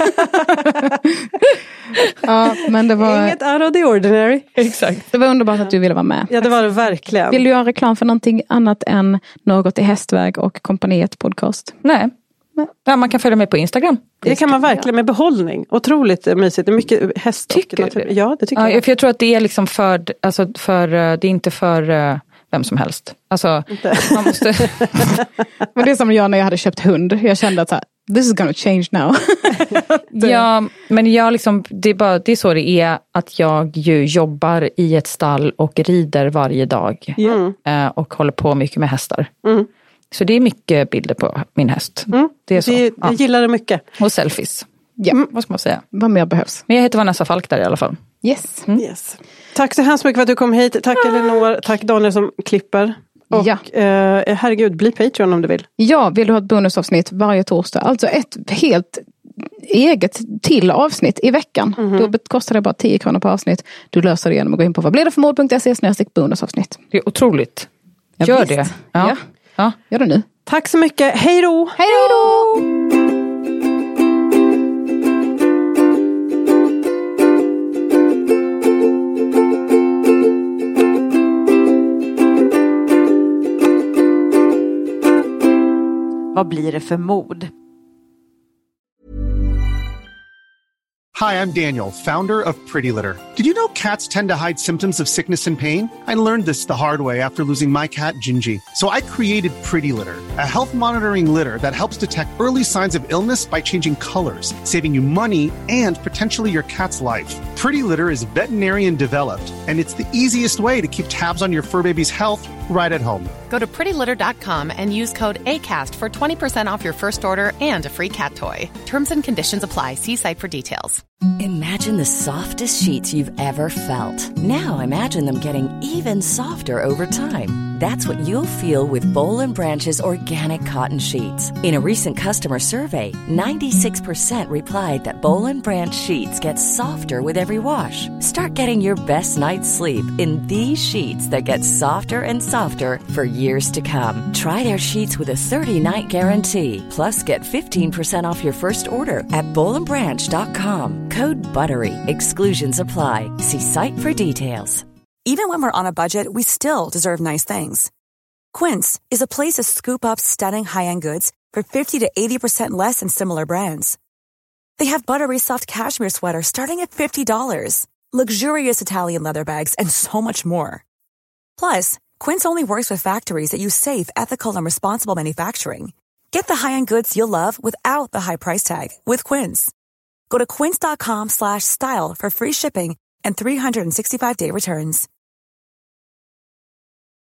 Ja, men det var... Inget out of the ordinary. Exakt. Det var underbart att du ville vara med. Ja, det var det verkligen. Vill du göra reklam för någonting annat än Något i hästväg och kompaniet podcast? Nej. Ja, man kan följa mig på Instagram. Det kan man verkligen med behållning. Otroligt mysigt. Det är mycket häst. Tycker du? Ja, det tycker ja, jag. För jag tror att det är liksom för, alltså för det är inte för uh, vem som helst. Alltså, man måste... Men det är som jag när jag hade köpt hund. Jag kände att så här, this is gonna change now. Ja, men jag liksom, det är bara, det är så det är att jag ju jobbar i ett stall och rider varje dag. Mm. Uh, och håller på mycket med hästar. Mm. Så det är mycket bilder på min häst. Mm. Det är så. Det, jag ja. gillar det mycket. Och selfies. Ja, mm. Vad ska man säga? Vad mer behövs? Men jag heter Vanessa Falk där i alla fall. Yes. Mm. yes. Tack så hemskt mycket för att du kom hit. Tack ah. Elinor. Tack Daniel som klipper. Och ja. eh, herregud, bli Patreon om du vill. Ja, vill du ha ett bonusavsnitt varje torsdag. Alltså ett helt eget till avsnitt i veckan. Mm-hmm. Då kostar det bara tio kronor per avsnitt. Du löser det genom att gå in på vadblidetformod punkt se snedstreck bonusavsnitt. Det är otroligt. Ja, Gör visst. det. Ja. Ja. Ja. Gör det nu. Tack så mycket. Hej då! Hej då! Vad blir det för mod? Hi, I'm Daniel, founder of Pretty Litter. Did you know cats tend to hide symptoms of sickness and pain? I learned this the hard way after losing my cat, Gingy. So I created Pretty Litter, a health monitoring litter that helps detect early signs of illness by changing colors, saving you money and potentially your cat's life. Pretty Litter is veterinarian developed, and it's the easiest way to keep tabs on your fur baby's health right at home. Go to pretty litter dot com and use code ACAST for twenty percent off your first order and a free cat toy. Terms and conditions apply. See site for details. Imagine the softest sheets you've ever felt. Now imagine them getting even softer over time. That's what you'll feel with Boll and Branch's organic cotton sheets. In a recent customer survey, ninety-six percent replied that Boll and Branch sheets get softer with every wash. Start getting your best night's sleep in these sheets that get softer and softer for years to come. Try their sheets with a thirty-night guarantee. Plus, get fifteen percent off your first order at boll and branch dot com. Code BUTTERY. Exclusions apply. See site for details. Even when we're on a budget, we still deserve nice things. Quince is a place to scoop up stunning high-end goods for fifty to eighty percent less than similar brands. They have buttery soft cashmere sweaters starting at fifty dollars, luxurious Italian leather bags, and so much more. Plus, Quince only works with factories that use safe, ethical, and responsible manufacturing. Get the high-end goods you'll love without the high price tag with Quince. Go to quince dot com slash style for free shipping and three sixty-five day returns.